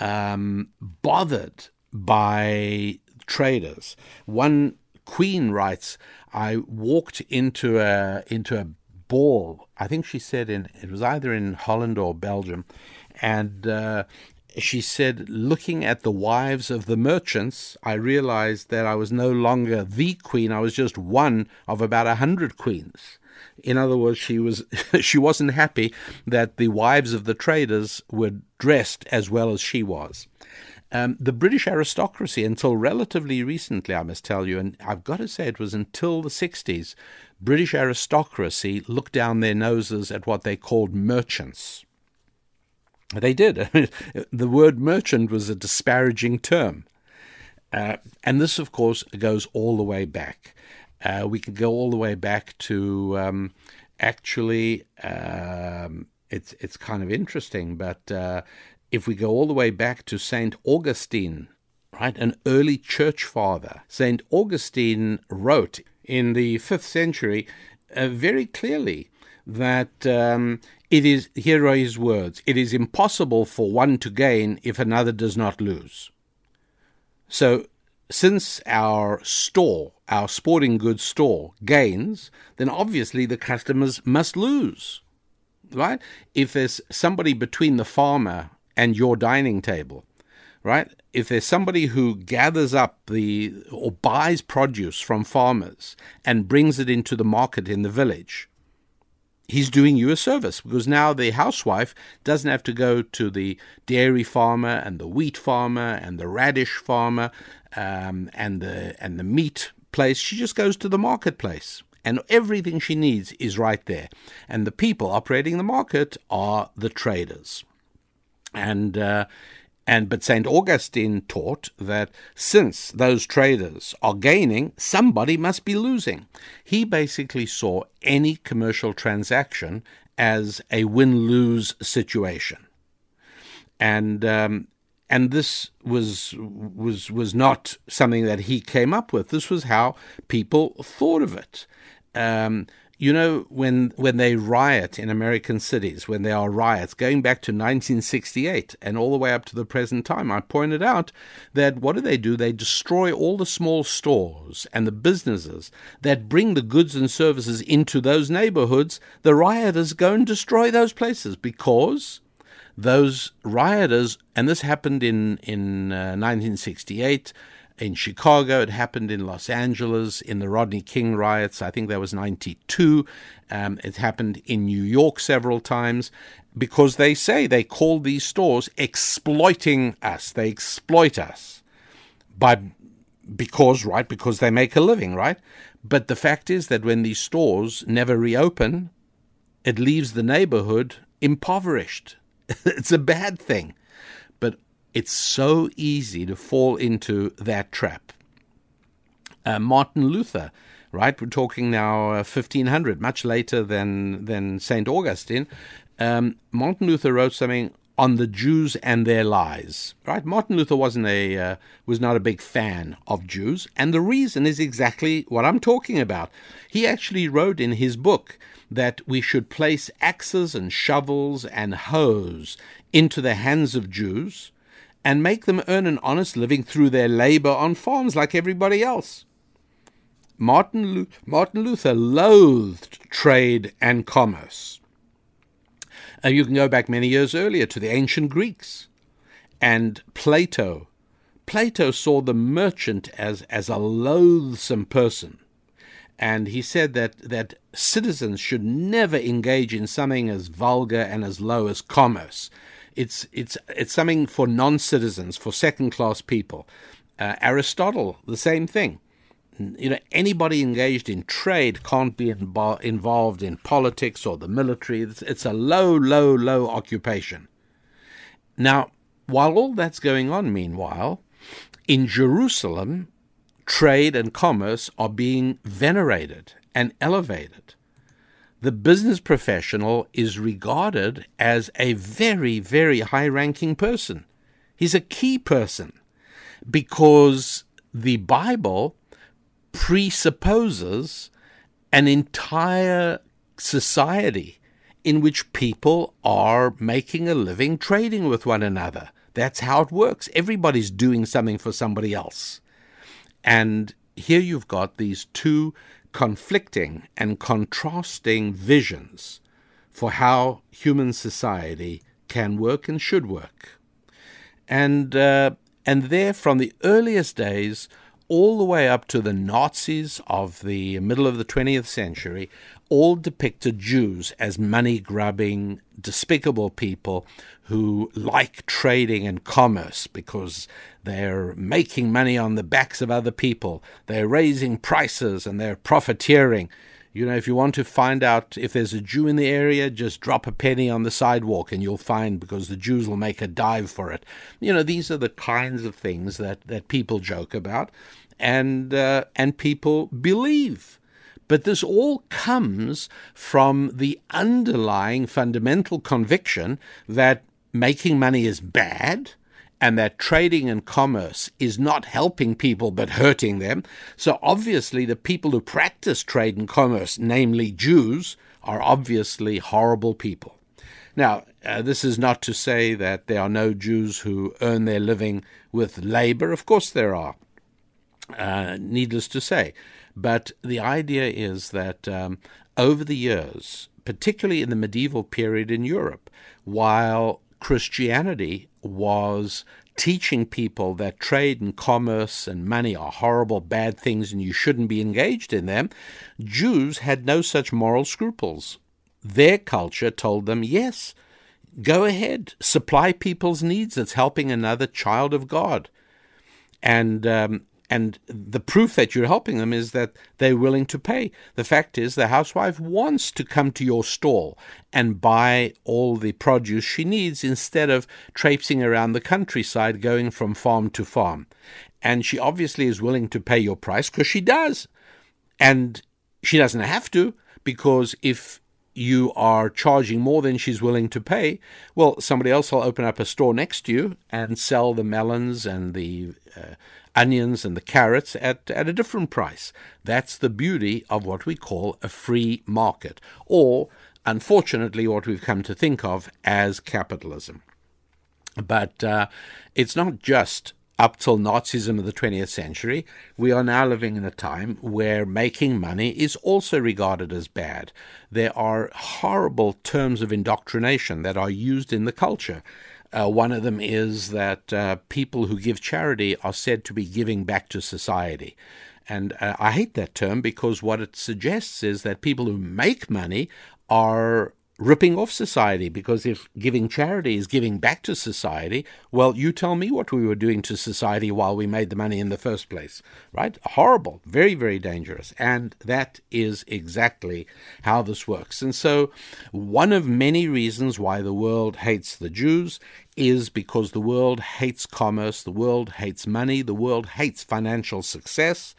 bothered by traders. One queen writes, I walked into a ball, I think she said it was either in Holland or Belgium, and she said, looking at the wives of the merchants, I realized that I was no longer the queen. I was just one of about 100 queens. In other words, she wasn't happy that the wives of the traders were dressed as well as she was. The British aristocracy, until relatively recently, I must tell you, and I've got to say it was until the 60s, British aristocracy looked down their noses at what they called merchants. They did. The word merchant was a disparaging term. And this, of course, goes all the way back. We can go all the way back to it's kind of interesting, but if we go all the way back to St. Augustine, right, an early church father, St. Augustine wrote in the 5th century very clearly that it is, here are his words, it is impossible for one to gain if another does not lose. So since our sporting goods store gains, then obviously the customers must lose, right? If there's somebody between the farmer and your dining table, right? If there's somebody who gathers up or buys produce from farmers and brings it into the market in the village, he's doing you a service, because now the housewife doesn't have to go to the dairy farmer and the wheat farmer and the radish farmer and the meat place. She just goes to the marketplace, and everything she needs is right there. And the people operating the market are the traders. But St. Augustine taught that since those traders are gaining, somebody must be losing. He basically saw any commercial transaction as a win-lose situation. And this was not something that he came up with. This was how people thought of it. You know, when they riot in American cities, when there are riots, going back to 1968 and all the way up to the present time, I pointed out that what do? They destroy all the small stores and the businesses that bring the goods and services into those neighborhoods. The rioters go and destroy those places because those rioters, and this happened in 1968, in Chicago, it happened in Los Angeles in the Rodney King riots. I think that was 92. It happened in New York several times, because they call these stores exploiting us. They exploit us because they make a living, right? But the fact is that when these stores never reopen, it leaves the neighborhood impoverished. It's a bad thing. But it's so easy to fall into that trap. Martin Luther, right? We're talking now 1500, much later than St. Augustine. Martin Luther wrote something on the Jews and their lies. Right? Martin Luther was not a big fan of Jews, and the reason is exactly what I'm talking about. He actually wrote in his book that we should place axes and shovels and hoes into the hands of Jews and make them earn an honest living through their labor on farms like everybody else. Martin Luther loathed trade and commerce. You can go back many years earlier to the ancient Greeks and Plato. Plato saw the merchant as a loathsome person. And he said that citizens should never engage in something as vulgar and as low as commerce. It's something for non-citizens, for second-class people. Aristotle, the same thing. Anybody engaged in trade can't be involved in politics or the military. It's a low occupation. Now, while all that's going on, meanwhile, in Jerusalem, trade and commerce are being venerated and elevated. The business professional is regarded as a very, very high-ranking person. He's a key person because the Bible presupposes an entire society in which people are making a living trading with one another. That's how it works. Everybody's doing something for somebody else. And here you've got these two conflicting and contrasting visions for how human society can work and should work. And there, from the earliest days all the way up to the Nazis of the middle of the 20th century, all depicted Jews as money-grubbing, despicable people who like trading and commerce because they're making money on the backs of other people. They're raising prices and they're profiteering. If you want to find out if there's a Jew in the area, just drop a penny on the sidewalk and you'll find, because the Jews will make a dive for it. These are the kinds of things that people joke about and people believe. But this all comes from the underlying fundamental conviction that making money is bad and that trading and commerce is not helping people but hurting them. So obviously the people who practice trade and commerce, namely Jews, are obviously horrible people. Now, this is not to say that there are no Jews who earn their living with labor. Of course there are, needless to say. But the idea is that over the years, particularly in the medieval period in Europe, while Christianity was teaching people that trade and commerce and money are horrible, bad things, and you shouldn't be engaged in them, Jews had no such moral scruples. Their culture told them, yes, go ahead, supply people's needs. It's helping another child of God. And the proof that you're helping them is that they're willing to pay. The fact is the housewife wants to come to your stall and buy all the produce she needs instead of traipsing around the countryside going from farm to farm. And she obviously is willing to pay your price because she does. And she doesn't have to, because if you are charging more than she's willing to pay, well, somebody else will open up a store next to you and sell the melons and the onions and the carrots at a different price. That's the beauty of what we call a free market, or, unfortunately, what we've come to think of as capitalism. But it's not just up till Nazism of the 20th century. We are now living in a time where making money is also regarded as bad. There are horrible terms of indoctrination that are used in the culture. One of them is that people who give charity are said to be giving back to society. And I hate that term because what it suggests is that people who make money are ripping off society, because if giving charity is giving back to society, well, you tell me what we were doing to society while we made the money in the first place, right? Horrible, very, very dangerous. And that is exactly how this works. And so one of many reasons why the world hates the Jews is because the world hates commerce, the world hates money, the world hates financial success,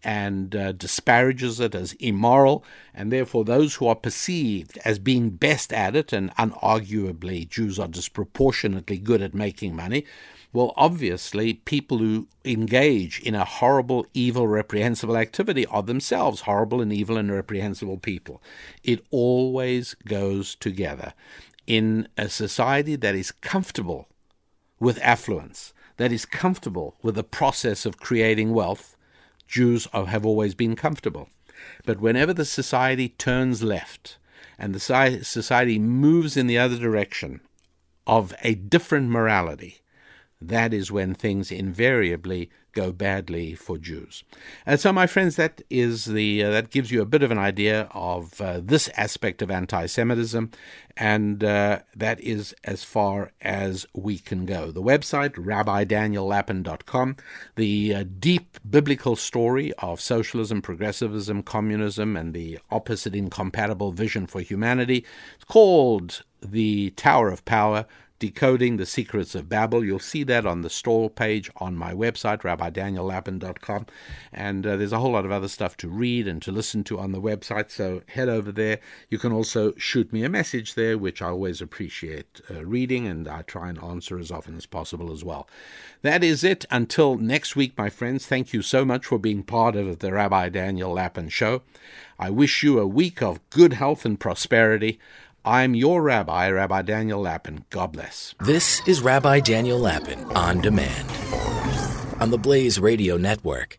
and disparages it as immoral, and therefore those who are perceived as being best at it, and unarguably Jews are disproportionately good at making money, well, obviously, people who engage in a horrible, evil, reprehensible activity are themselves horrible and evil and reprehensible people. It always goes together. In a society that is comfortable with affluence, that is comfortable with the process of creating wealth, Jews have always been comfortable. But whenever the society turns left and the society moves in the other direction of a different morality, that is when things invariably go badly for Jews. And so, my friends, that gives you a bit of an idea of this aspect of anti-Semitism, and that is as far as we can go. The website, RabbiDanielLapin.com, the deep biblical story of socialism, progressivism, communism, and the opposite incompatible vision for humanity. It's called The Tower of Power, Decoding the Secrets of Babel. You'll see that on the store page on my website, RabbiDanielLapin.com. And there's a whole lot of other stuff to read and to listen to on the website, so head over there. You can also shoot me a message there, which I always appreciate reading, and I try and answer as often as possible as well. That is it. Until next week, my friends, thank you so much for being part of the Rabbi Daniel Lapin Show. I wish you a week of good health and prosperity. I'm your rabbi, Rabbi Daniel Lapin. God bless. This is Rabbi Daniel Lapin On Demand on the Blaze Radio Network.